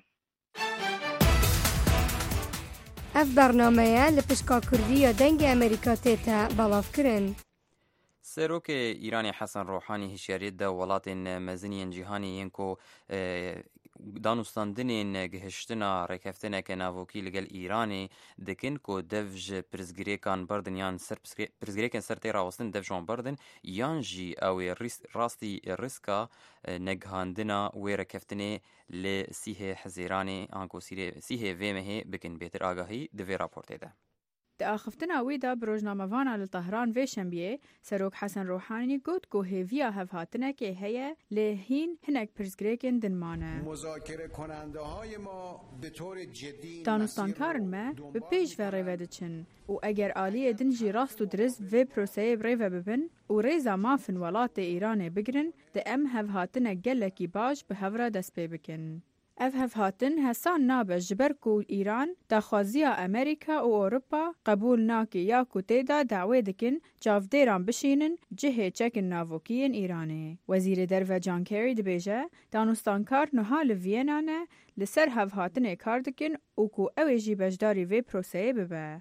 اف برنامه لپشکا کردی دنگ امریکا تیتا بلاف کرن سروک ایرانی حسن روحانی هشیاریت ده ولاتین مزنین جیهانی اینکو دانستاندنین گهشتنا رکفتنه که ناوکی لگل ایرانی دکن کو دفج پرزگریکان بردن یان سر پرزگریکان سر تیرا وستن دفجان بردن یان جی او راستی ریسکا نگهاندنا و رکفتنه لسیه حزیرانی آنکو سیه ویمه بکن بیتر آگاهی دوی راپورته ده. تأخفتنا ويدا بروجنامة لطهران في شنبيه سروك حسن روحاني قد كو هيفيا هفهاتنا كي هيا لهين هناك برزگريكن دنمانه مذاکره کننده های ما به طور جدی دانستانکارن ما به پیش و ریوه چن و اگر آلیه دنجی راست و درست و پروسه ریوه ببن و ریزا مافن ولات ایران بگرن ده ام هفهاتنا گلکی باش به هفرا دست بی بکن. اف هاتن هسان نابه جبركو ایران داخوازیا امریکا و اوروپا قبول ناکی یا کوتیدا دعوی دکن جافدیران بشینن جهه چکن ناوکین ایرانه. وزیر درو جان کری دبیجه دانستانکار نها لوینانه لسر هاتن کار دکن و کو اویجی بجداری وی پروسه ببه.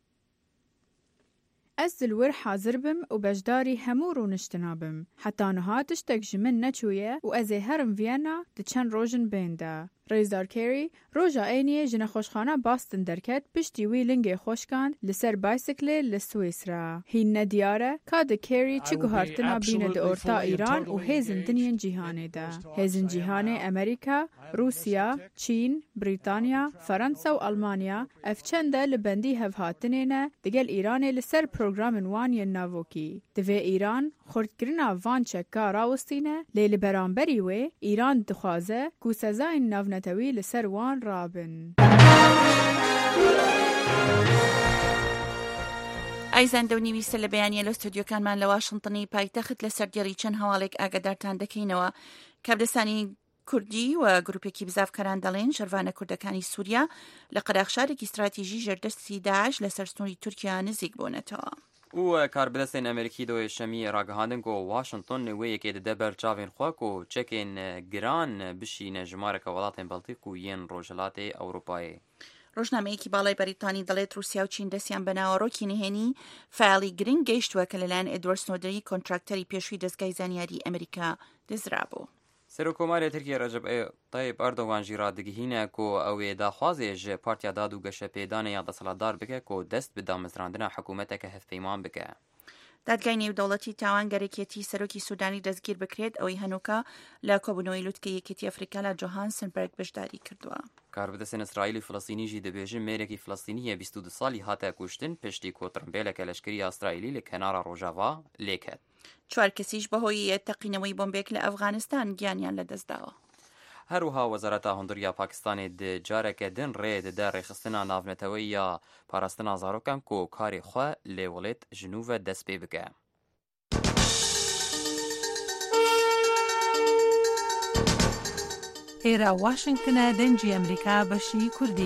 از دلور حاضر بم و بجداری همور و نشتنابم حتی نها تشتک جمن نچویه و از هرم وینا دچن روژن بینده. رئیسدار کری روژا اینیه جن خوشخانه باستن درکت پشتی وی لنگ خوشکاند لسر بایسکل لسویسرا. هین ندیاره که کری چه گوهرتنا بین د اورتا ایران و هیزن دنین جیهانه ده. هیزن جیهانه امریکا، روسیا، چین، بریتانیا، فرانسا و آلمانیا افچنده لبندی هفهاتنینه دگل ایرانه لسر پروگرام وانی ناوکی. دوی ایران خردگرنا وان چکا راوستینه لیل برانبری وی ایران دخوازه کو سزاین ناونتوی لسر وان رابن. ئایزان دەونیویستە لە بەیانیە لە ستودیۆکانمان لە واشنتنی پایتەخت لەسەر دیێڕی چەند هەواڵێک ئاگادارتان دەکەینەوە. کابدەستانی کوردی و گروپێکی بزافکەران دەڵێن شەروانە کوردەکانی سووریا لە قەراغشارێکی استراتیژی ژێردەستی داعش لەسەر سنووری تورکیا نزیک بوونەتەوە. و کاربدەستên Amerîkî doyê şemiyê ragihandin ku Washington wêyekê dide ber çavên xwe ku çekên giran bişîne ji mareka welatên Baltîk û yên Rojhilatê Ewropayê. ڕۆژنامەیەکی باڵای بەریتانی دەڵێت رووسیا و چین دەستیان بە ناوەڕۆکی نهێنی فعالی گرنگ گەیشتووە کە لەلایەن ئێدوارد سنۆدنی کۆنتراکتەری پێشووی دەستگای زانیاری ئەمریکا دەزرابوو. سەرۆکۆمارê Tirkiye Recep Tayyip Erdogan jî radigihîne ku ew ê daxwazê ji Partiya Dad û Geşepêdanê ya desthilatdar bike ku dest bi damezrandina hikûmeteke hevpeyman bike. دادگای نێودەوڵەتی تاوانگەرێکێتی سەرۆکی سوودانی دەستگیر بکرێت ئەوەی هەنووکە لە کۆبوونەوەی لوتکە یەکێتی ئەفریقا لە جۆهانسنبەرگ بەشداری کردووە. کاربدەستên ئیسرائیلی فلەستینی jî dibêjin mêrekî Filistîniyê 22 salî hate kuştin piştî ku tirimbêleke leşkeriya İsraîlî li kenara rojava lêket. چوار کەسیش بەهۆی تەقینەوەی بۆمبێک لە ئەفغانستان گیانیان لەدەستداوە. هەروها وەزارەتا هەندوریە پاکستانê di careke din rê dide rêxistina navneteweyî ya parastina zarokan ku karê xwe lê welêt ji nû ve dest pê bike. ئێرە واشنگتنە دەنجی ئەمریکا بەشی کوردی.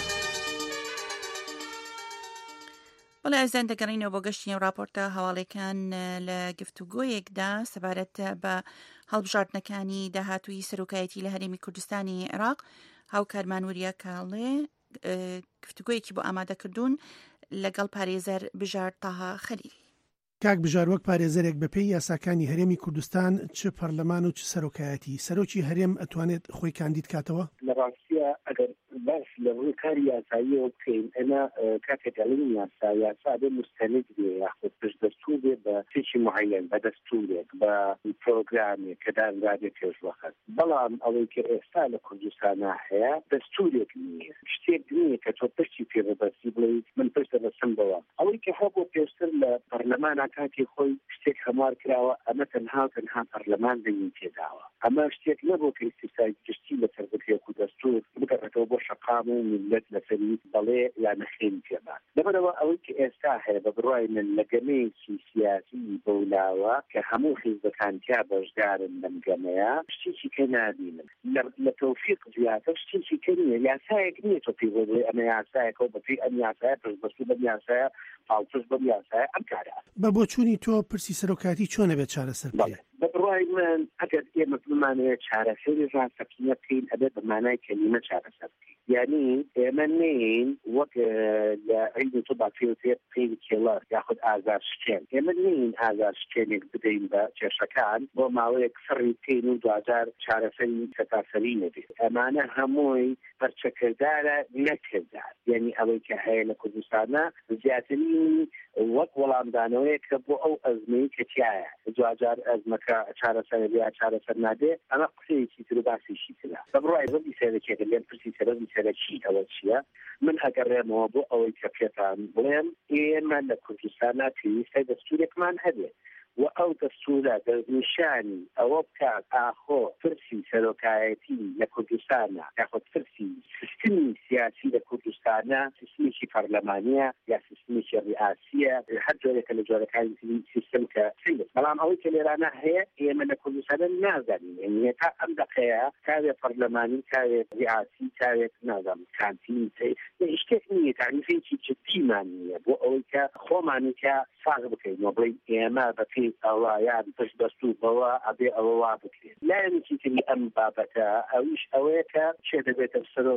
بەڵێ ئەزان دەگەڕینەوە بۆ گەشتین راپۆرتە هەواڵێکان لە گفتوگۆیەکدا سەبارەت بە هەڵبژاردنەکانی داهاتووی سەرۆکایەتی لە هەرێمی کوردستانی عێراق هاوکارمان وریە کاڵێ گفتوگۆیەکی بۆ ئامادەکردوون لەگەڵ پارێزەر بژار تاها خەلیل. کاک بژار وەک پارێزەرێک بەپێی یاساکانی هەرێمی کوردستان چ پەرلەمان و چ سەرۆکایەتی سەرۆکی هەرێم ئەتوانێت خۆی کاندید کاتەوە؟ لە ڕاستیە ئەگەر باش لە ڕووی کاری یاساییەوە بکەین ئەمە کاتێکەڵین یاسا بێ مستەند بێ یاخود پشت دەستور بێ بە شتێکی معەیەن بە دەستورێک بە پرۆگرامێک کە دانرابێ پێشوەخت. بەڵام ئەوەی کە ئێستا لە کوردستانە هەیە دەستورێک نییە، شتێک نییە کە تۆ پشتی پێ بەبەستی بڵێ من پشت دەبەستمەوە. ئەوەی کە هەبوو پێشتر لە پەرلەمانە کاتی خۆی شتێک هەموار کراوە ئەمە تەنها پەرلەمان دەنگی تێداوە. ئەمە شتێک نەبوو کە ئیستیفای گشتی لەسەر بکرێت و دەستور بگەڕێتەوە بۆ شەقام و میلەت لەسەری بەڵێ یان نەخێنی پێمان. لەبەرەوە ئەوەی کە ئێستا هەیە بە بڕای من لە گەمەیەکی سیاسی بەولاوە کە هەموو حیزبەکان تیا بەشدارن لەم گەمەیە شتێکی کە نابینم لە تەوفیق زیاتر شتێکی کە نییە یاسایەک نییە تۆ پێی بۆ بڵێ ئەمە یاسایەکە و بەپێی ئەم یاسایە پشتبەستی بەم یاسایە پاڵپشت بەم یاسایە ئەم کارە. بە بۆچوونی تۆ پرسی سەرۆکاتی چۆنە بێت چارەسەر بکرێت؟ بە بڕای من ئەگەر ئێمە بمانەوە چارەسەری ڕاستەقینە بکەین ئەبێت بە مانای کەلیمە چارەسەر بکەین. یعنی ئێمە نین وەک لە عیدی تۆ با پێی کێڵەر یاخود ئازار شکێن ئێمە نین ئازار شکێنێک بدەین بە کێشەکان بۆ ماوەیەک سڕی بکەین و دوجار چارەسەری سەتاسەری نەبێت. ئەمانە هەمووی پەرچەکردارە نەکردار، یعنی ئەوەی کە هەیە لە کوردستانە زیاترین وەک وەڵامدانەوەیە کە بۆ ئەو ئەزمەی کە تایە دوجار ئەزمەکە چارەسەر بیا چارەسەر نادێ ئەمە قسەیەکی تر و باسیشی ترە. بە بڕای بەبی سەرەکێکە لێم پرسی سەرەکی ئەوە چییە؟ من ئەگەڕێمەوە بۆ ئەوەی کە پێتان بڵێم ئێمە لە کوردستانە پێویستە دەستورێکمان هەبێت و ئەو دەستورە دەستنیشانی ئەوە بکات ئاخۆ پرسی سەرۆکایەتی لە کوردستانە یاخود پرسی سیستمی سیاسی لە کوردستانە سیستمێکی پەرلەمانیە یا سیستم سیستمیکی ڕئاسیە هەر جۆرێکە لە جۆرەکانی سیستم کە سیلس بەڵام ئەوەی کە لێرانە هەیە ئێمە لە کوردستانە نازانین تا ئەم دقەیە کاوێ پەرلەمانی کاوێ ڕئاسی کاوێت نازانم کانتین شتێک نییە تاریفێکی جدیمان نییە بۆ ئەوەی کە خۆمانی کە ساغ بکەینەوە بڵێ ئێمە بە پێی ئەوە یان پشت بەستوو بەوە ئەبێ ئەوە وا بکرێت لایەنێکی تری ئەم بابەتە ئەویش ئەوەیە کە چێ دەبێتە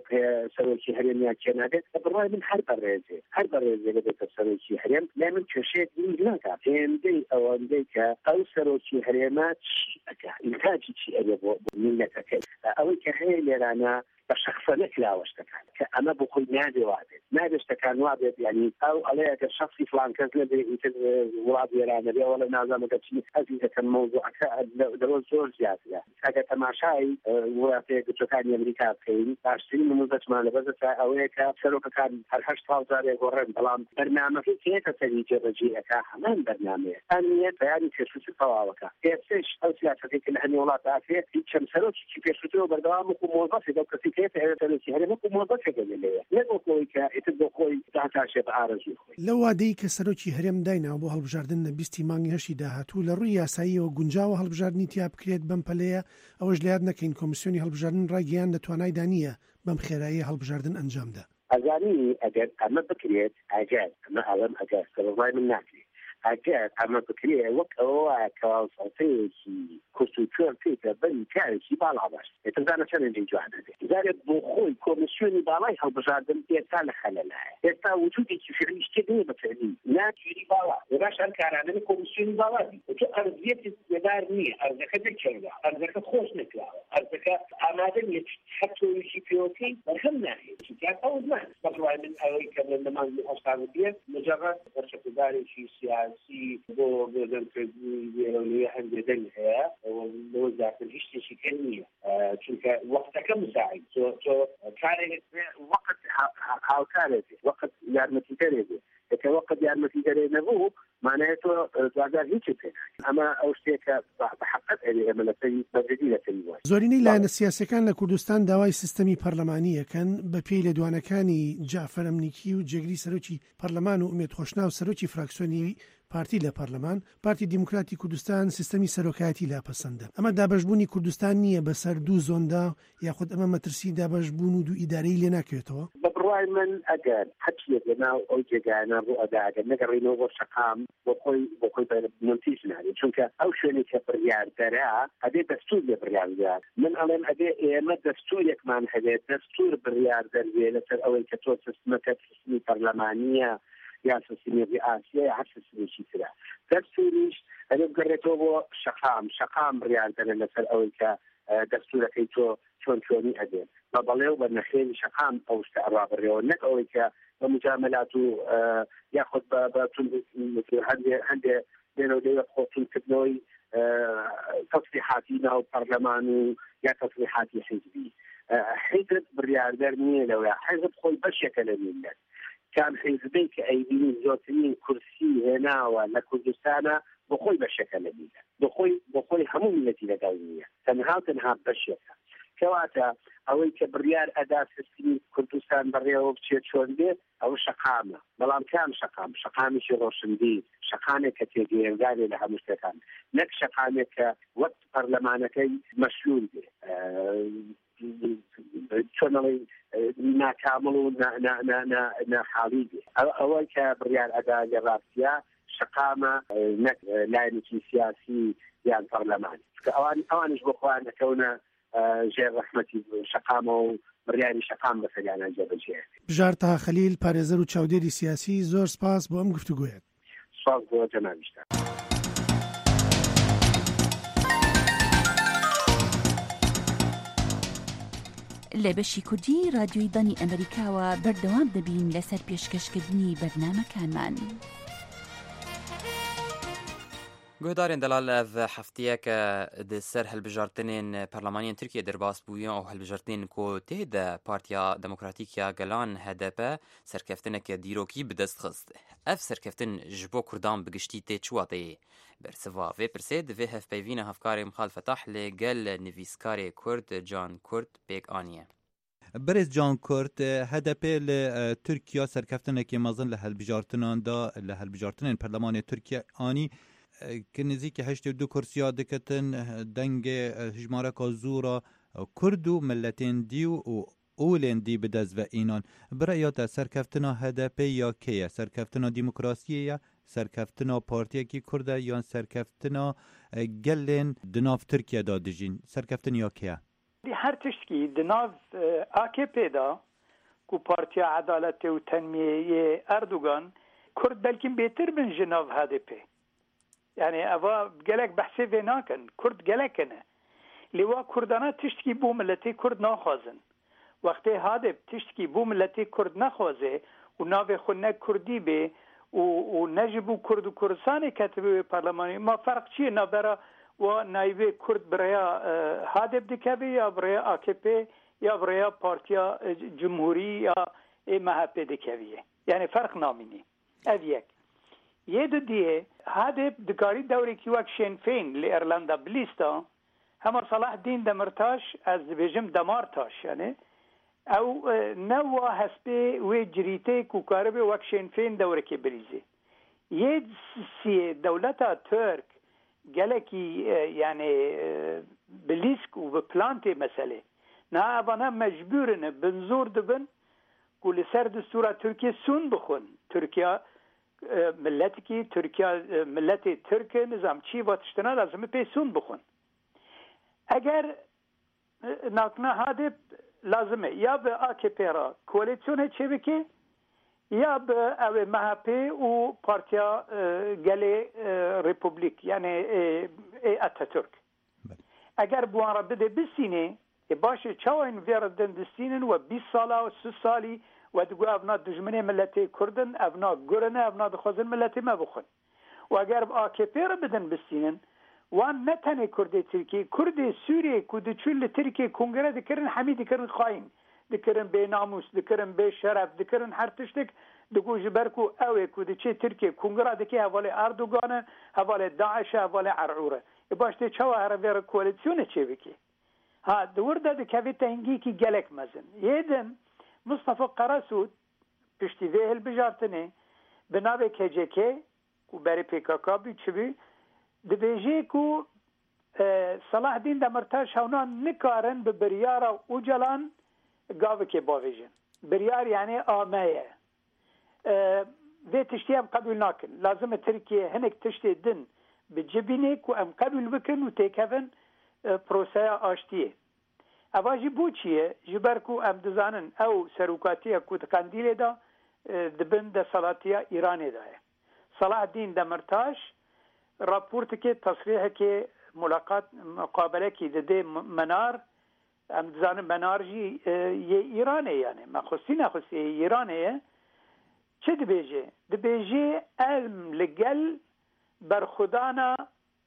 سەرۆکی هەرێمیان چێنادێت بڕای من هەر بەڕێزێ دەبێتە سەرۆکی هەرێم لای من کێشەیەک ناکات هێندەی ئەوەندەی کە ئەو سەرۆکی هەرێمە چی ئەکا ئینتاجی چی ئەبێ بۆ میلەتەکەی ئەوەی کە هەیە لێرانە بە شخصەنە کراوەشتەکان کە ئەمە بۆ خۆی نادێ شتەکان وابێت یعنی ئەو ئەڵەیە کە شخصی فلان کەس لەبێ وڵات وێرانە بێ وەڵە نازانەکە چی ئەزی دەکەن مەوزوعەکە لەوە زۆر زیاترە کاکە تەماشای وڵاتەیە گوچەکانی ئەمریکا بکەین باشترین نموزەتمان لەبەرە ئەوەیە کە سەرۆکەکان هەر 8 جارێک گۆڕێن بەڵام بەرنامەکەی کێتە سەری جێبەجێەکە هەمان بەرنامەیە ئەنیە بەیانی پێشووتی تەواوەکە پێشش ئەو سیاسەتێک کە لە هەموو وڵاتە ئاکرێت چەند سەرۆکی پێشووتەوە بەردەوام وەکو مۆزەفی دەو کەسی کێتە ئێرەتەرێکی هەرێم وەکو مۆزەفێک دەلێیە نەبۆ خۆی کە ئێتر بۆ خۆی داهاتاشێ بە ئارەزوی خۆی لەو وادەی کە سەرۆکی هەرێم دایناوە بۆ هەڵبژاردن لە 20 مانگی هەشتی داهاتوو لە ڕووی یاساییەوە گونجاوە هەڵبژاردننی تیا بکرێت بەم پەلەیە ئەوەش لە یاد نەکەین کۆمیسیۆنی هەڵبژاردن ڕایگەیان لە توانایدانیە بەم خێرایی هەڵبژاردن ئەنجامدا ئەزانی ئەگەر ئەمە بکرێت ئەگەر ئەمە ئەڵم ئەگەر سەرڕای من ناکرێت ئەگەر ئەمە بکرێت وەک ئەوە کەسەڵتەیەکی کورتوچۆر پێکە بەری کارێکی باڵا باش ئێتزانە چەندی جوانە زارێت بۆ خۆی کۆمیسیۆنی باڵای هەڵبژاردن ئێستا لە خەلەلایە ئێستا وجودێکی فعلی شتێک نییە بەفعلی ناگیری باڵا باش هەر کارانەی کۆمیسیۆنی باڵای تۆ ئەرزیەتی لەدار نییە ئەرزەکە دەکەوە ئەرزەکە خۆش نکراوە ئەرزەکە ئامادە نیە حتۆیشی پێوەکەی بەرهەم ناهێت ئەومان بەڕای من ئەوەی کە لە نەمانگی هەشتانە بێت مجرد بەرچەکەدارێکی سیاسی بۆ بێدەنکردنی وێرەولەیە هەندێک دەنگ هەیە لەوە زیاتر هیچ شتێکی نییە چونکە وەختەکە مساعد تۆ کارێک وەقت هاوکارێت وەقت یارمەتیدەرێت کە وەقت یارمەتیدەرێ نەبوو معناهەیە تۆ دوادار هیچ پێ ئەمە ئەو شتێکە بەحقیقت ئەمە لەسەری بەجددی لەسەری وایە زۆرینەی لایەنە سیاسەکان لە کوردستان داوای سیستەمی پەرلەمانی یەکەن بە پێی لێدوانەکانی جعفەر ئەمنیکی و جێگری سەرۆکی پەرلەمان و ئومێد خۆشنا و سەرۆکی فراکسیۆنی پارتی لە پەرلەمان پارتی دیموکراتی کوردستان سیستەمی سەرۆکایەتی لاپەسەندە ئەمە دابەشبوونی کوردستان نییە بەسەر دوو زۆندا یاخود ئەمە مەترسی دابەشبوون و دوو ئیدارەی لێ ناکرێتەوە بڕای من ئەگەر هەچیە لەناو ئەو جێگانە بۆ ئەداگەر نەگەڕینەوە بۆ شەقام بۆ خۆی بەنتیج نارێت چونکە ئەو شوێنێک کە بڕیاردەرا ئەبێ دەستور لێ بڕیاردار من ئەڵێم ئەبێ ئێمە دەستورێکمان هەبێت دەستور بڕیاردەروێ لەسەر ئەوەی کە تۆ سیستمەکە سیستمی پەرلەمانیە یا سیستمی ڕئاسیە هەر سیستمێکی ترە دەستوریش ئەبێ بگەڕێتەوە بۆ شەقام بڕیاردەرە لەسەر ئەوەی کە دەستورەکەی تۆ چۆنی ئەدێن بە بەڵێ و بە نەخێنی شەقام ئەو شتە ئەڕوا بڕێەوە نەک ئەوەی کە بە مجاملات و یاخود بە هەندێ لێنەوە خۆتونکردنەوەی تەصریحاتی ناو پەرلەمان و یا تەصریحاتی حیزبی حیزب بڕیاردەر نییە لەوە حیزب خۆی بەشێکە لە میلەت کام حیزبەی کە ئەیبینی زۆرترین کورسی هێناوە لە کوردستانە بۆ خۆی بەشێکە لە میلەت بۆ خۆی هەموو میلەتی لەگەڵ نییە تەنها بەشێکە کەواتە ئەوەی کە بڕیار ئەدا سیستمی کوردستان بەڕێوە بچێت چۆن بێت ئەو شەقامە بەڵام کام شەقامیشی ڕۆشنبی شەقامێک کە تێگەیەنگارێ لە هەموو شتەکان نەک شەقامێک کە وەک پەرلەمانەکەی مەشلول بێ چۆنەڵی ناکامڵ و ناحاڵی بێ ئەوەی کە بڕیار ئەدا لە ڕاستیە شەقامە نەک لایەنێکی سیاسی یان پەرلەمانی ئەوانش بۆ خۆیان دەکەونە ژێر ڕەحمەتی شەقامە و بڕیاری شەقام بەسەریانە جێبەجێ بژار تاها خەلیل پارێزەر و چاودێری سیاسی زۆر سپاس بۆ ئەم گفتوگویەت سپاس بۆ جەنابیشتە لە بەشی کوردی رادیۆی دانی ئەمریکاوە بەردەوام دەبین لەسەر پێشکەشکردنی بەرنامەکانمان. گۆدارên delal ev hefteyeke di ser hilbijartinên Perlemaniyên Tirkiye derbas bûye û hilbijartinên ku tê de Partiya Demokratîk ya Gelan HDP serkeftineke dîrokî bi dest xist. Ev serkeftin ji bo Kurdan bi giştî tê çûwa tê. Bersiva vê pirsê divê hevpeyvîna hevkarê Mixal Fetah lê gel nivîskarê Kurd Can Kurd pêk aniye. برز جان کورت هدف ترکیه سرکفتنکی مازن لهالبجارتنان دا لهالبجارتنان پارلمان ترکیه آنی که نزدیک 82 کرسیا دکتن دنگ هجماره کا زورا کرد و ملتین دیو و اولین دی بدز و اینان برایات سرکفتنا هدف یا کیه سرکفتنا دموکراسی یا سرکفتنا پارتی کی کرده یا سرکفتنا گلن دناف ترکیه دادجین سرکفتن یا کیه هر تشکی دناف AKP دا کو پارتی عدالت و تنمیه اردوغان کرد بلکن بهتر من جناف HDP يعني أبا جلك بحثي فيناكن كرد جلكنا لوا كردنا تشتكي بو ملتي كرد ناخوازن وقتی هادب تشتكي بو ملتي كرد ناخوازه و ناوی خونه كردي بي و نجبو كرد و كردستاني كتبه برلماني ما فرق چيه نابرا و نايبه كرد بريا هادب دكبه يا بريا AKP يا بريا بارتيا جمهوري يا MHP دكبه يعني فرق ناميني أذيك یه دیه هدف دکاری دوری که وقت شنفین لإرلندا بلیستا همه صلاح الدین دمرتاش از بجم دمارتاش یعنی او نوا هسپی و جریته کوکاربه وقت شنفین دوری که بریزه یه سی دولتا ترک گلکی یعنی بلیسک و بپلانتی مسئله نه اونا مجبورن بنزور دبن کل سر دستورا ترکیه سون بخون ترکیه ملتی ترکیه ملت ترک نظام چی و تشتنا لازم پیسون بخون اگر ناکنا هادب لازمه یا به AKP را کولیسیون چه بکی یا به او MHP و پارتیا گلی ریپوبلیک یعنی اتاتورک اگر بوان را بده بسینه باشه چاوین ویردن دستینن و 20 ساله و 30 سالی و دگو افنا دجمنه ملتی کردن افنا گرنه افنا دخوازن ملتی ما بخون و اگر AKP را بدن بستینن وان نتنه کرده ترکیه کرده سوریه که دچول ترکیه کنگره دکرن همی دکرن خواهیم دکرن به ناموس دکرن به شرف دکرن هر تشتک دگو جبرکو اوه که دچه ترکیه کنگره دکی حواله اردوگانه حواله داعش حواله عرعوره باشته چوا هر ویر کولیسیونه چه بکی ها دورده دکویتا هنگی که گلک مزن یدن مصطفى قراسود پشتی ویهل بجارتنه بنابه KCK و بری PKK بی چه بی دبیجه که صلاح الدین دمرتاش هونا نکارن به بریارا او جلان گاوه که باویجن بریار یعنی آمایه و تشتی هم قبول ناکن لازم ترکیه هنک تشتی دن بجبینه که هم قبول بکن و تیکفن پروسه آشتیه اواجی بو چیه جبرکو ام دزانن او سروکاتیه کود قندیل دا دبن دا صلاتیه ایرانی دا صلاح الدین دمرتاش راپورت که تصریح که ملاقات مقابله که دده منار ام دزانن منار جی یه ایرانه یعنی مخصوصی نخصوصی ایرانه چه دبیجه علم لگل برخودانا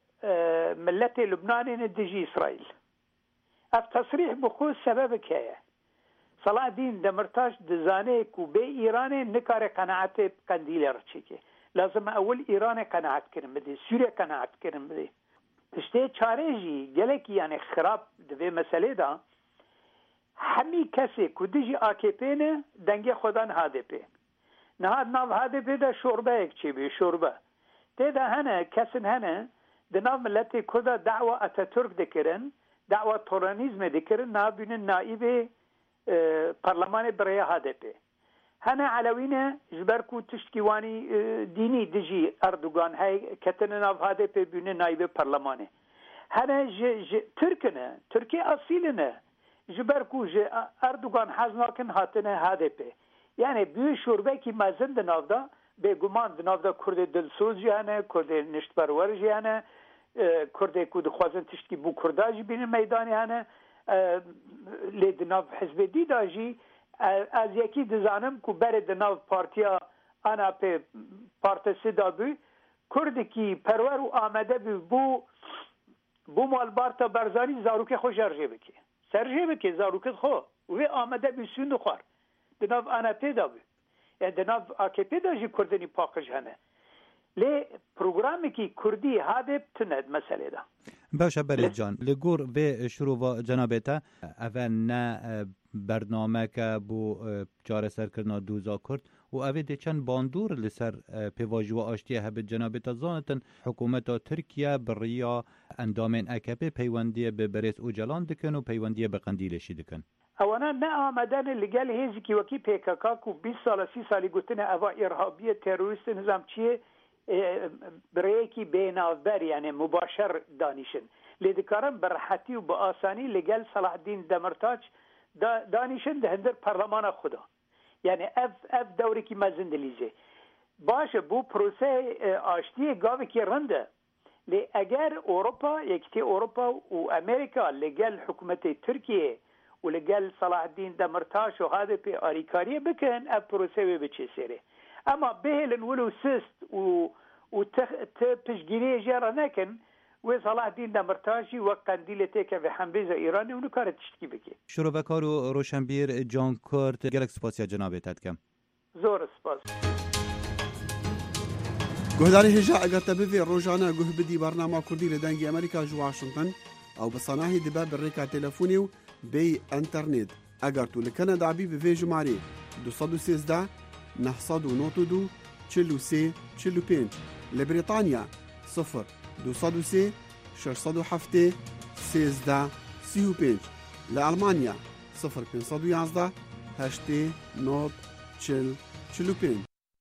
ملت لبنان ندجی اسرائیل اف تصریح بخود سبب که صلاح الدین دمرتاش دزانه که به ایران نکار قناعت قندیل را چیکه لازم اول ایران قناعت کرن بده سوریه قناعت کرن بده تشته چاره جی گلکی یعنی خراب دوی مسئله دا همی کسی که دیجی AKP نه دنگ خودان HDP نهاد ناو HDP دا شوربه یک چی بی شوربه تیدا هنه کسن هنه دناو ملتی کدا دعوه اتاتورک دکرن دعوه تورانیزم دکرن نابین نائب پارلمان برای HDP هنه علوینه جبرکو تشتکیوانی دینی دجی اردوغان های کتن ناو HDP بینه نائب پارلمانه هنه ترکنه ترکی اصیلنه جبرکو اردوغان حزناکن هاتنه HDP یعنی بیوی شوربه که مزن دناو دا به گمان دناو دا کرد دلسوز جهنه کرد نشتبرور جهنه کرده که دخوازن تشتی بو کرداجی بین میدانی هنه لی دناو حزب دی داجی از یکی دزانم که بر دناو پارتیا انا پی پارتسی دا بی کرده که پرور و آمده بی بو مالبارتا برزانی زاروک خو جرجه بکی سرجه بکی زاروک خو و آمده بی سوند خوار دناو انا پی دا بی یعنی دناو AKP داجی کردنی پاکش هنه لی پروگرامی که کردی هادب تند مسئله دا باشه برای جان لگور به شروع و جنابتا اول نه بەرنامەکە بۆ چارەسەرکردنا دووزا کورد و ئەوێ دێ چەند باندور لەسەر پێواژوە ئاشتیە هەبێت جەنابێتە زانتن حکوومەتە تورکیا بڕیا ئەندامێن ئەکەپێ پەیوەندیە بە بەرێز ئۆجەلان دکن و پەیوەندیە بە قەندیلێشی دکن ئەوانە نەئامەدانە لەگەل هێزێکی وەکی پێکەکاک و 20 ساڵە 30 ساڵی گوتنە ئەوە ئێرهابیە تێروریست نظام چیە برەیەکی بێناوبەر یعنی مباشر دانیشن لێ دکارن بە ڕەحەتی و بە ئاسانی لەگەل سەلاحدین دەمرتاج دانیشن دە هەندر پەرلەمانە خوددا یعنی ئەف دەورێکی مەزن دلیزێ باشە بۆ پرۆسە ئاشتیە گاوێکی ڕەندە لێ ئەگەر ئۆروپا یەکتی ئۆروپا و ئەمریکا لەگەل حکوومەتی تورکیە و لەگەل سەلاحدین دەمرتاش و هادە پێ ئاریکاریە بکەن ئەف پرۆسە وێ بچێ سێرێ ئەما بهێلن ولو سست و پشتگیری ژێرە نەکەن وێ سەلاحدین دەمرتاشی وەک قەندیلە تێکە بە حەمبێزە ئیرانی و نکارە تشتی بکێ شۆڕەبەکار و ڕۆشنبیر جان کورد gelek سپاسیا جنابێت دەکەم زۆر سپاس گۆداری هێژا ئەگەرتە ببێ ڕۆژانە گوه بدی بەرنامە کوردی لە دەنگی ئەمریکا ژ واشنگتن ئەو بە سەناهی دەبە بڕێکا تەلەفۆنی و بێ ئەنتەرنێت ئەگەر تو لە کەنەدابی بڤێ ژمارێ 213 992 43 45 لە بریتانیا 0 203 607 13 35 لە ئەڵمانیا 0511 8 9 40 45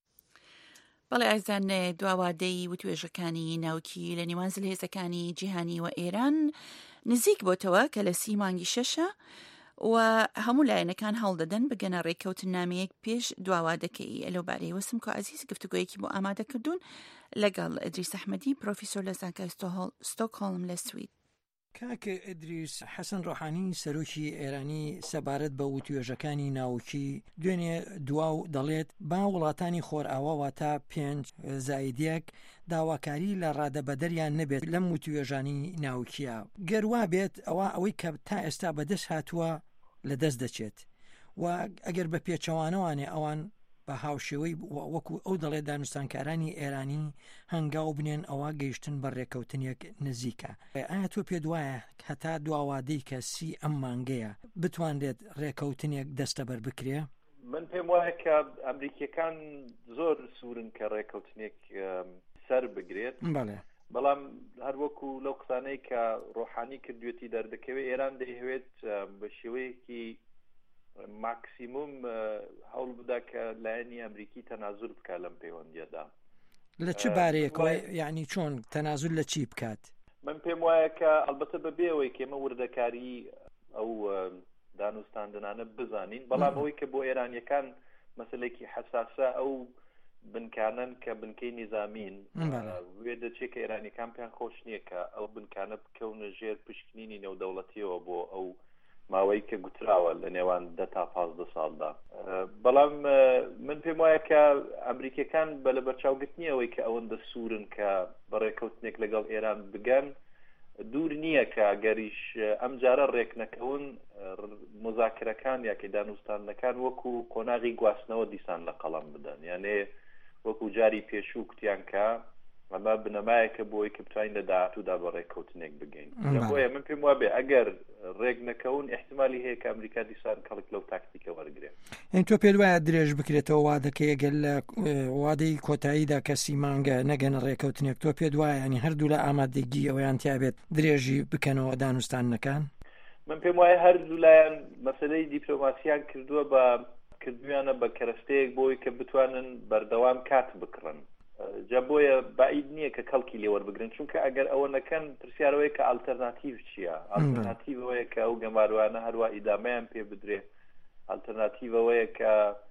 بەڵێ ئازان دواوادەی وتوێژەکانی ناوکی لە نێوان زلهێزەکانی جیهانی و ئێران نزیک بۆتەوە کە لە 30 مانگی شەشە و هەموو لایەنەکان هەڵدەدەن بگەنە ڕێککەوتن نامەیەک پێش دواوادەکەی ئەلۆبارەی وەسم کۆ عەزیز گفتوگویەکی بۆ ئامادەکردوون لەگەڵ ئەدریس ئەحمەدی پرۆفیسۆر لە زانکۆی ستۆکهۆلم لە سوید. کاکە ئەدریس حەسەن ڕۆحانی سەرۆکی ئێرانی سەبارەت بە وتوێژەکانی ناوکی دوێنێ دواو دەڵێت با وڵاتانی خۆرئاوا تا 5 زایدێک داواکاری لە ڕادەبەدەریان نەبێت لەم وتوێژانی ناوکیە گەروا بێت ئەوەی کە تا ئێستا بەدەست هاتووە لە دەست دەچێت و ئەگەر بە پێچەوانەوانێ ئەوان بە هاوشێوەی وەکو ئەو دەڵێ دانوستانکارانی ئێرانی هەنگاو بنێن ئەوە گەیشتن بە ڕێکەوتنێک نزیکە ئایا تۆ پێ دوایە هەتا دواوادەی کە 30 ئەم مانگەیە بتوانرێت ڕێکەوتنێک دەستەبەر بکرێ؟ من پێم وایە کە ئەمریکیەکان زۆر سوورن کە ڕێکەوتنێک سەر بگرێت بەڵام هەروەکو لەو قسانەی کە ڕۆحانی کردوێتی دەردەکەوێت ئێران دەیهوێت بە شێوەیەکی ماکسیموم هەوڵ بدا کە لایەنی ئەمریکی تەنازول بکات لەم پەیوەندیەدا لە چ بارەیەکەوە یعنی چۆن تەنازول لە چی بکات؟ من پێم وایە کە ئەلبەتە بەبێەوەی کێمە وردەکاری ئەو دانوستاندنانە بزانین بەڵام ئەوەی کە بۆ ئێرانیەکان مەسلێکی حساسە ئەو بنکانن کە بنکەی نظامین وێ دەچێت کە ئێرانیەکان پێیان خۆش نییە کە ئەو بنکانە بکەونە ژێر پشکنینی نێودەوڵەتیەوە بۆ ئەو ماوەی کە گوتراوە لە نێوان 10 تا 15 ساڵدا بەڵام من پێم وایە کە ئەمریکیەکان بە لە بەرچاوگرتنیەوەی کە ئەوەندە سوورن کە بەڕێکەوتنێک لەگەڵ ئێران بگەن دوور نییە کە گەریش ئەم جارە ڕێک نەکەون مذاکرەکان یاکە دانوستانەکان وەکو کۆناغی گواستنەوە دیسان لە قەڵام بدەن یانێ وەکو جاری پێشوو کتیان کە ئەمە بنەمایەکە بۆی کە بتوانین لە داهاتوودا بە ڕێککەوتنێک بگەین بۆیە من پێم وابێ ئەگەر ڕێک نەکەون احتیمالی هەیە کە ئەمریکا دیسان کەڵک لەو تاکتیکە وەرگێت ئەین تۆ پێ وایە درێژ بکرێتەوە وادەکە ئەگەر لە وادەی کۆتاییدا کەسی مانگە نەگەنە ڕێککەوتنێک تۆ پێ وایە ینی هەردوو لە ئامادەگی ئەویان تیابێت درێژی بکەنەوە دانوستانەکان من پێم وایە هەردوو لایەن مەسەلەی دیپلۆماسیان کردووە بە کردویانە بە کەرەستەیەک بۆی کە بتوانن بەردەوام کات بکڕن جا بۆیە باید نییە کە کەڵکی لێوەربگرن چونکە ئەگەر ئەوە نەکەن پرسیارەوەی کە ئالتەرناتیڤ چییە ئالتەرناتیڤەوەیە کە ئەو گەماروانە هەروە ئیدامەیان پێ بدرێ ئالتەرناتیڤەوەیە کە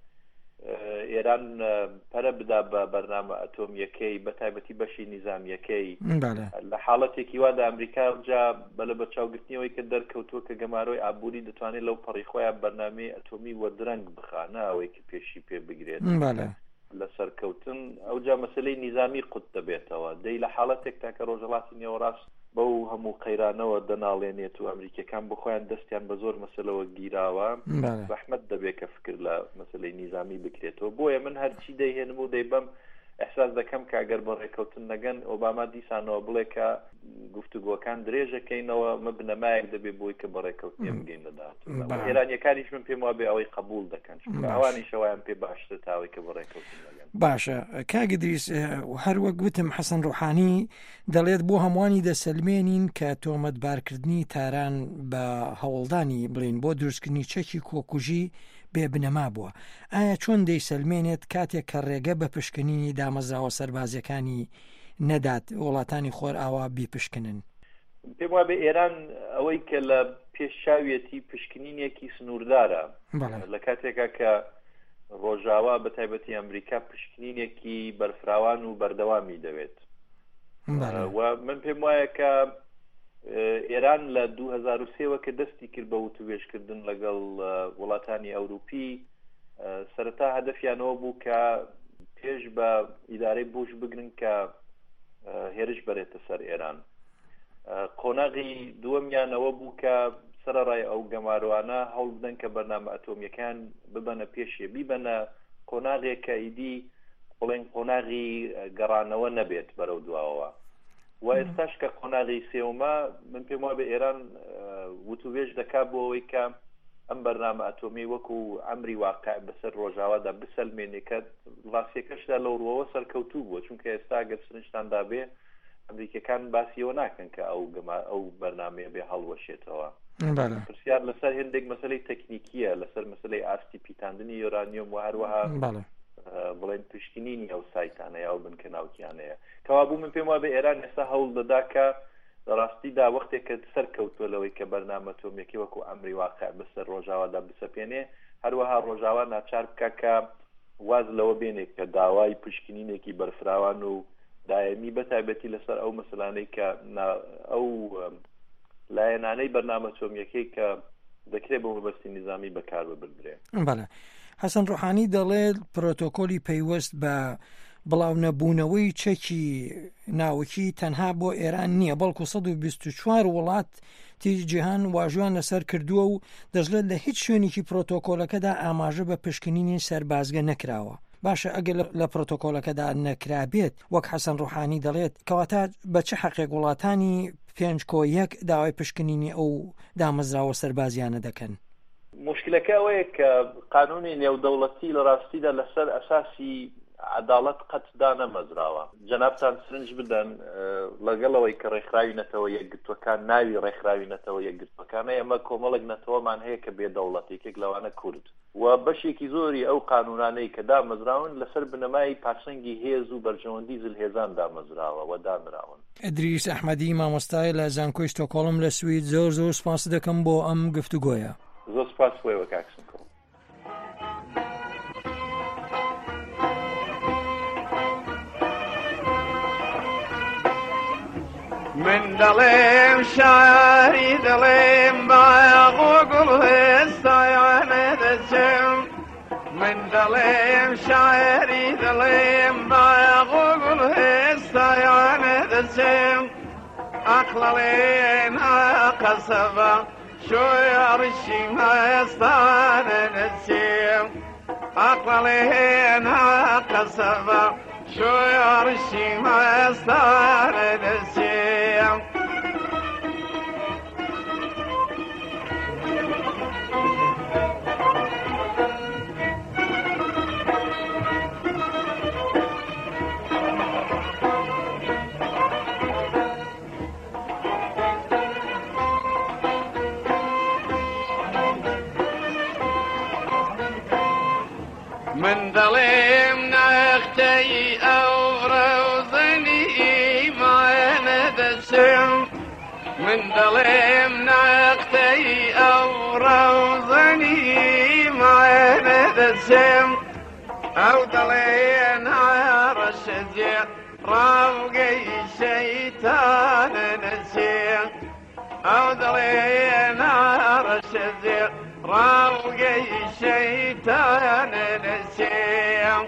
ئێران پەرە بدا بە بەرنامە ئەتۆمیەکەی بە تایبەتی بەشی نیزامیەکەی لە حاڵەتێکی وادا ئەمریکا جا بە لە بەرچاوگرتنیەوەی کە دەرکەوتووە کە گەمارۆی ئابووری دەتوانێت لەو پەڕیخۆیان بەرنامەی ئەتۆمی وەدرەنگ بخانە ئەوەی کە پێشی پێ بگرێت لە سەرکەوتن ئەو جا مەسلەی نیزامی قوت دەبێتەوە دەی لە حاڵەتێک تاکە ڕۆژهەڵاتی نێوەڕاست بەو هەموو قەیرانەوە دەناڵێنێت و ئەمریکەکان بخۆیان دەستیان بە زۆر مەسلەوە گیراوە زەحمەت دەبێت کە فکر لە مەسلەی نیزامی بکرێتەوە بۆیە من هەرچی دەیهێنم و دەیبەم احساس دەکەم کە ئەگەر بە ڕێکەوتن نەگەن ئۆباما دیسانەوە بڵێ کە گفتوگۆکان درێژەکەینەوە مەبنەمایەک دەبێ بۆی کە بە ڕێکەوتنی بگەین لەداهات ئێرانیەکانیش من پێم وابێ ئەوەی قبول دەکەن ئەوانی شەوایان پێ باشتر تاوەی کە بە ڕێکەوتن نەگەن. باشە کاگدریس هەروەک گوتم حەسەن ڕوحانی دەڵێت بۆ هەمووانی دەسەلمێنین کە تۆمەتبارکردنی تاران بە هەوڵدانی بڵین بۆ دروستکردنی چەکی کۆکوژی بێ بنەما بووە. ئایا چۆن دەیسەلمێنێت کاتێک کە ڕێگە بە پشکنینی دامەزراوە سەربازیەکانی نەدات وڵاتانی خۆر ئاوا بیپشکنن؟ پێم وابێ ئێران ئەوەی کە لە پێشچاویەتی پشکنینێکی سنووردارە لە کاتێکا کە ڕۆژاوا بە تایبەتی ئەمریکا پشکنینێکی بەرفراوان و بەردەوامی دەوێت و من پێم وایە کە ئێران لە 2003 کە دەستی کرد بە وتوێژکردن لەگەڵ وڵاتانی ئەوروپی سەرەتا هەدەفیانەوە بوو کە پێش بە ئیدارەی بوش بگرن کە هێرش بەرێتە سەر ئێران. قۆناغی دووەمیانەوە بوو کە سەرڕای ئەو گەماروانە هەوڵ بدەن کە بەرنامە ئەتۆمیەکان ببەنە پێشێ بیبەنە قۆناغێک کە ئیدی بڵێن قۆناغی گەڕانەوە نەبێت بەرەو دواوەوە و ئێستاش کە قۆناغی سێومە من پێم وابێ ئێران وتوێژ دەکات بۆ ئەوەی کە ئەم بەرنامە ئەتۆمی وەکو ئەمری واقع بەسەر ڕۆژاوادا بسەلمێنێکە ڕاستیەکەشدا لەو ڕۆوە سەرکەوتوو بووە چونکە ئێستا گەر سرنجتاندا بێ ئەمریکەکان باسیەوە ناکەن کە ئەو بەرنامەیە بێ هەڵوەشێتەوە. پرسیار لەسەر هێندێک مەسەلەی تەکنیکیە لەسەر مەسەلەی ئاستی پیتاندنی یۆرانیۆم و هەروەها بڵێن پشتینینی ئەو سایتانەیە ئەو بنکەناوکیانەیە کەوابوو من پێم وابێ ئێران ئێستا هەوڵ دەدا کە ڕاستیدا وەختێک کە سەرکەوتووە لەوەی کە بەرنامە تۆمیەکی وەکو ئەمری واقع بەسەر ڕۆژاوادا بسەپێنێ هەروەها ڕۆژاوا ناچار بکە کە واز لەوە بێنێک کە داوای پشکنینێکی بەرفراوان و دایمی بەتایبەتی لەسەر ئەو مەسەلانەی کە ئەو لایەنانەی بەرنامە تۆمیەکەی کە دەکرێت بە مەبەستی نظامی بەکار ببردرێ. بەڵێ حەسەن ڕوحانی دەڵێت پرۆتۆکۆلی پەیوەست بە بڵاو نەبوونەوەی چەکی ناوکی تەنها بۆ ئێران نییە بەڵکو 124 وڵاتی جیهان واژوان لەسەر کردووە و دەژڵێت لە هیچ شوێنێکی پرۆتۆکۆلەکەدا ئاماژە بە پشکنینی سەربازگە نەکراوە. باشە ئەگەر لە پرۆتۆکۆلەکەدا نەکرابێت وەک حەسەن ڕوحانی دەڵێت کەواتە بە چه حەقێک وڵاتانی 5-1 داوای پشکنینی ئەو دامەزراوە سەربازیانە دەکەن؟ مشکلەکە ئەوەیە کە قانونی نێودەوڵەتی لە ڕاستیدا لەسەر ئەساسی عداڵەت قەتدا نەمەزراوە. جەنابتان سرنج بدەن لەگەڵەوەی کە ڕێکخراوی نەتەوە یەکگرتوەکان ناوی ڕێکخراوی نەتەوە یەکگرتوەکانە ئەمە کۆمەڵێک نەتەوەمان هەیە کە بێدەوڵەتێکێک لەوانە کورد و بەشێکی زۆری ئەو قانونانەی کە دامەزراون لەسەر بنەمای پاسەنگی هێز و بەرژەوەندی زلهێزان دامەزراوە و دانراون. ئەدریس ئەحمەدی مامۆستای لە زانکۆی ستۆکۆڵم لە سوید زۆر سپاس دەکەم بۆ ئەم گفتوگۆیە. زۆر سپاس بۆیەوە کاکسنکۆ. من دەڵێم شاری دەڵێم باغ و گوڵ هێستایانە دەچم من دەڵێم شاری دەڵێم باغ و گوڵ هێستایانە دەچم ئەقلەڵێن قەسەبە شوی عڕشی هێستانە دەچم ئەقلەڵێن قەسەبە شوی عڕشی هێستانە دەچم من دەڵێم نەختەی ئەو ڕەوزەنی ئیمانە دەچم من دەڵێم نەختەی ئەو ڕەوزەنی ئیمانە دەچم ئەو دەڵێن ڕەشەجێ ڕاوگەی شەیتانە دەچم ئەو دەڵێن ڕەشەجێ ڕاوگەی شەیتانە دەچم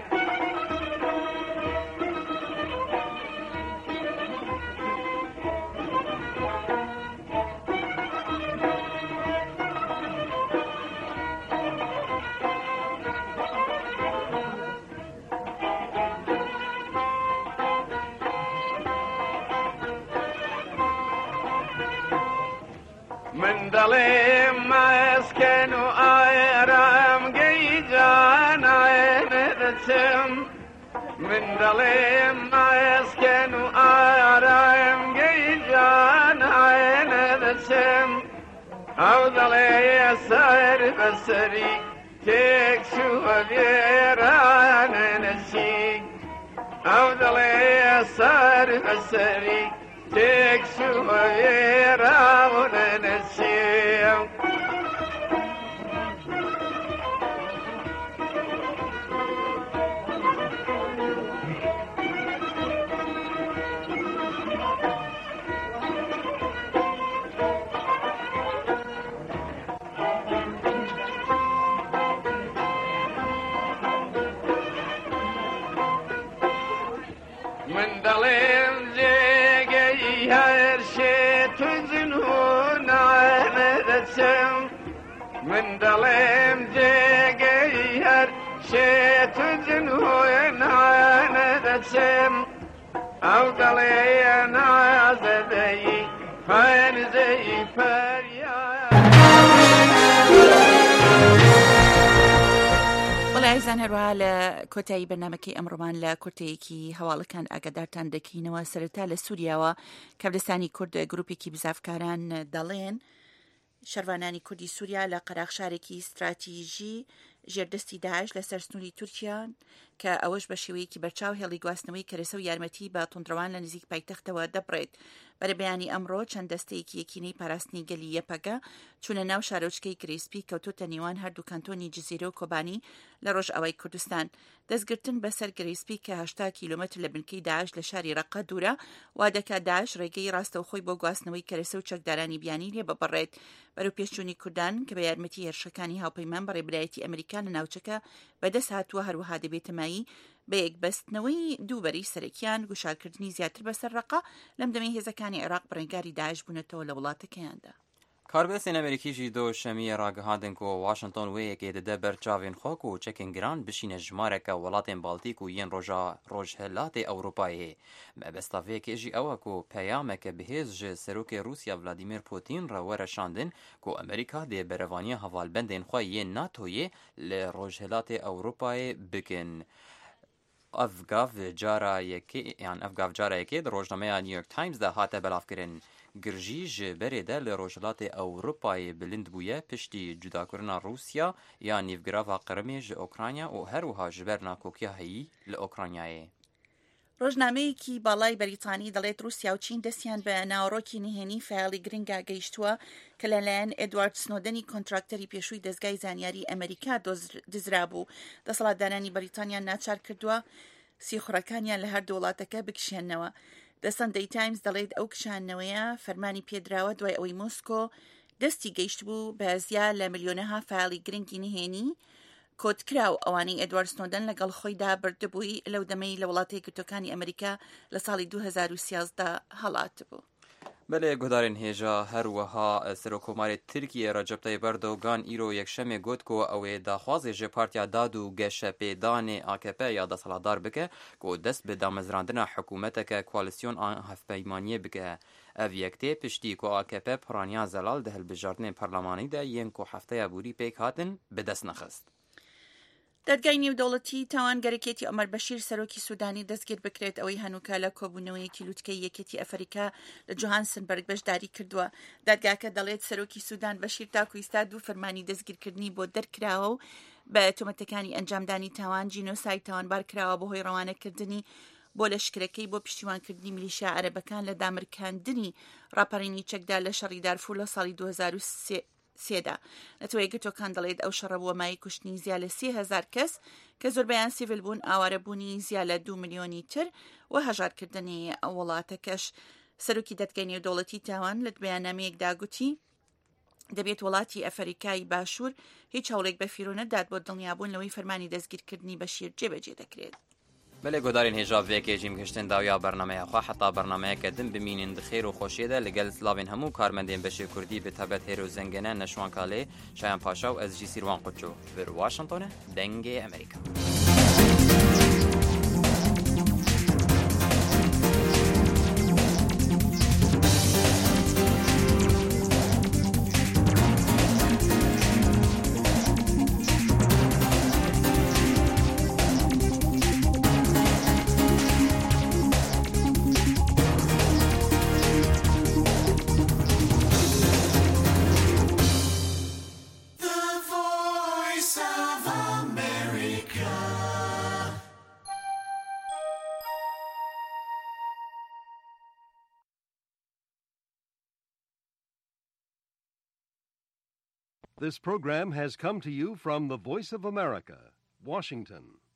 ظلم مسكن وآرام قيجان عين ذسم من ظلم مسكن وآرام قيجان عين ذسم أو ظلي يسار بسري تكسو بيران نسيك أو ظلي يسار بسري تكسو بيران نسيك من ظلم زيقي هرشيت وزنون عندسم من ظلم زيقي هرشيت وزنون عندسم أو ظلي نازدي خين زي فريا بەڵایزان هەروەها لە کۆتایی بەرنامەکەی ئەمڕۆمان لە کورتەیەکی هەواڵەکان ئاگادارتان دەکەینەوە سەرەتا لە سووریاوە کەبلستانی کورد گروپێکی بزافکاران دەڵێن شەروانانی کوردی سووریا لە قەراق شارێکی استراتیژی ژێردەستی داعش لەسەر سنووری تورکیان کە ئەوەش بە شێوەیەکی بەرچاو هێڵی گواستنەوەی کەرەسە و یارمەتی بە تۆندڕەوان لە نزیک پایتەختەوە دەبڕێت. بەرە بەیانی ئەمڕۆ چەند دەستەیەکی یەکینەی پاراستنی گەلی یەپەگە چوونە ناو شارۆچکەی گرێسپی کەوتوتە نێوان هەردوو کانتۆنی جزیرە و کۆبانی لە ڕۆژ ئەوەی کوردستان. دەستگرتن بەسەر گرێسپی کە 80 کیلومتر لە بنکەی داعش لە شاری ڕەقە دوورە وا دەکات داعش ڕێگەی ڕاستەوخۆی بۆ گواستنەوەی کەرەسە و چەکدارانی بیانی لێ ببڕێت. بەرەو پێشچوونی کوردان کە بە یارمەتی هێرشەکانی هاوپەیمان بە ڕێبرایەتی ئەمریکا لە ناوچەکە بەدەست هاتووە هەروەها دەبێتە مایی بە یەکبەستنەوەی دووبەری سەرەکیان گوشارکردنی زیاتر بەسەر ڕەقە لەم دەمەی هێزەکانی عێراق بڕێنگاری داعش بوونەتەوە لە وڵاتەکەیاندا. کاربەستên Amerîkî do şemiyê ragihandin ku Washington wêyekê dide ber çavên xwe ku çekên giran bişîne ji mareka welatên Baltîk û yên roja Rojhilatê Ewropayê. Mebesta vêkê jî ew e ku peyameke bihêz ji Serokê Rûsya Vladimir Putin re were şandin ku Amerîka dê berevaniya hevalbendên xwe yên NATOyê li Rojhilatê Ewropayê bikin. Ev gav cara yekê di rojnameya New York Times de hate belavkirin. Girjî ji berê de li Rojhilatê Ewropayê bilind bûye piştî cudakirina Rûsya ya nîvgirava Qrimê ji Ukrayna û her wiha ji ber nakokiya heyî li Ukraynayê. ڕۆژنامەیەکی باڵای بەریتانی دەڵێت رووسیا و چین دەستیان بە ناوەڕۆکی نهێنی فعالی گرنگا گەیشتووە کە لەلایەن ئێدوارد سنۆدنی کۆنتراکتەری پێشووی دەستگای زانیاری ئەمریکا دزرا بوو. دەسەڵاتدارانی بەریتانیان ناچار کردووە سیخڕەکانیان لە هەردوو وڵاتەکە بکشێنەوە. The Sunday Times دەڵێت ئەو کشانەوەیە فەرمانی پێدراوە دوای ئەوەی مۆسکۆ دەستی گەیشت بوو بە زیاد لە ملیۆنەها فعالی گرنگی نهێنی کۆتکراو ئەوانەی ئێدوارد سنۆدن لەگەڵ خۆیدا بردبووی لەو دەمەی لە وڵاتی یەکگرتووەکانی ئەمریکا لە ساڵی 2013 هەڵات بوو. بله گهدارین هێژا هەروەها سەرۆکۆماری تورکیە ڕەجەب تایب ئەردۆغان ئیرۆ یەکشەمێ گوت کو ئەوێ داخوازێ ji partiya dad û geşepêdanê AKP ya desthilatdar bike ku dest bi damezrandina hikûmeteke koalîsyon an hevpeymaniyê bike. Ev yektê piştî ku AKP piraniya zelal di hilbijartinên parlemanî de yên ku hefteya bûrî pêk hatin bi dest nexist. دادگای نێودەوڵەتی تاوانگەرێکێتی ئەمەر بەشیر سەرۆکی سوودانی دەستگیر بکرێت ئەوەی هەنووکە لە کۆبوونەوەیەکی لوتکەی یەکێتی ئەفریقا لە جۆهانسنبەرگ بەشداری کردووە. دادگاکە دەڵێت سەرۆکی سوودان بەشیر تاکوئیستا دوو فەرمانی دەستگیرکردنی بۆ دەرکراوە و بە تۆمەتەکانی ئەنجامدانی تاوان جینۆسای تاوانبار کراوە بەهۆی ڕەوانەکردنی بۆ لەشکرەکەی بۆ پشتیوانکردنی میلیشیا عەرەبەکان لە دامرکاندنی ڕاپەڕینی چەکدا لە شەڕی دارفور لە ساڵی 2003 سێدا. نەتەوە یەکگرتوەکان دەڵێت ئەو شەڕە بووە مای کوشتنی زیاد لە 30,000 کەس کە زۆربەیان سیڤیل بوون، ئاوارەبوونی زیاد لە 2 ملیۆنی تر و هەژارکردنی وڵاتەکەش. سەرۆکی دادگای نێودەوڵەتی تاوان لە بەیاننامەیەکدا گوتی دەبێت وڵاتی ئەفریقای باشوور هیچ هەوڵێک بە فیرۆ نەدات بۆ دڵنیابوون لەوەی فەرمانی دەستگیرکردنی بەشیر جێبەجێ دەکرێت. بله گودارین هجاب ویکیجیم گشتن داویا برنامه خو حتی برنامه کدم بمینین دخیر و خوشیده لگل سلاوین همو کارمندین بشه کردی به تبت هیرو زنگنه نشوان کاله شایان پاشا و از جی سیروان قدچو بر واشنطن دنگ امریکا. This program has come to you from the Voice of America, Washington.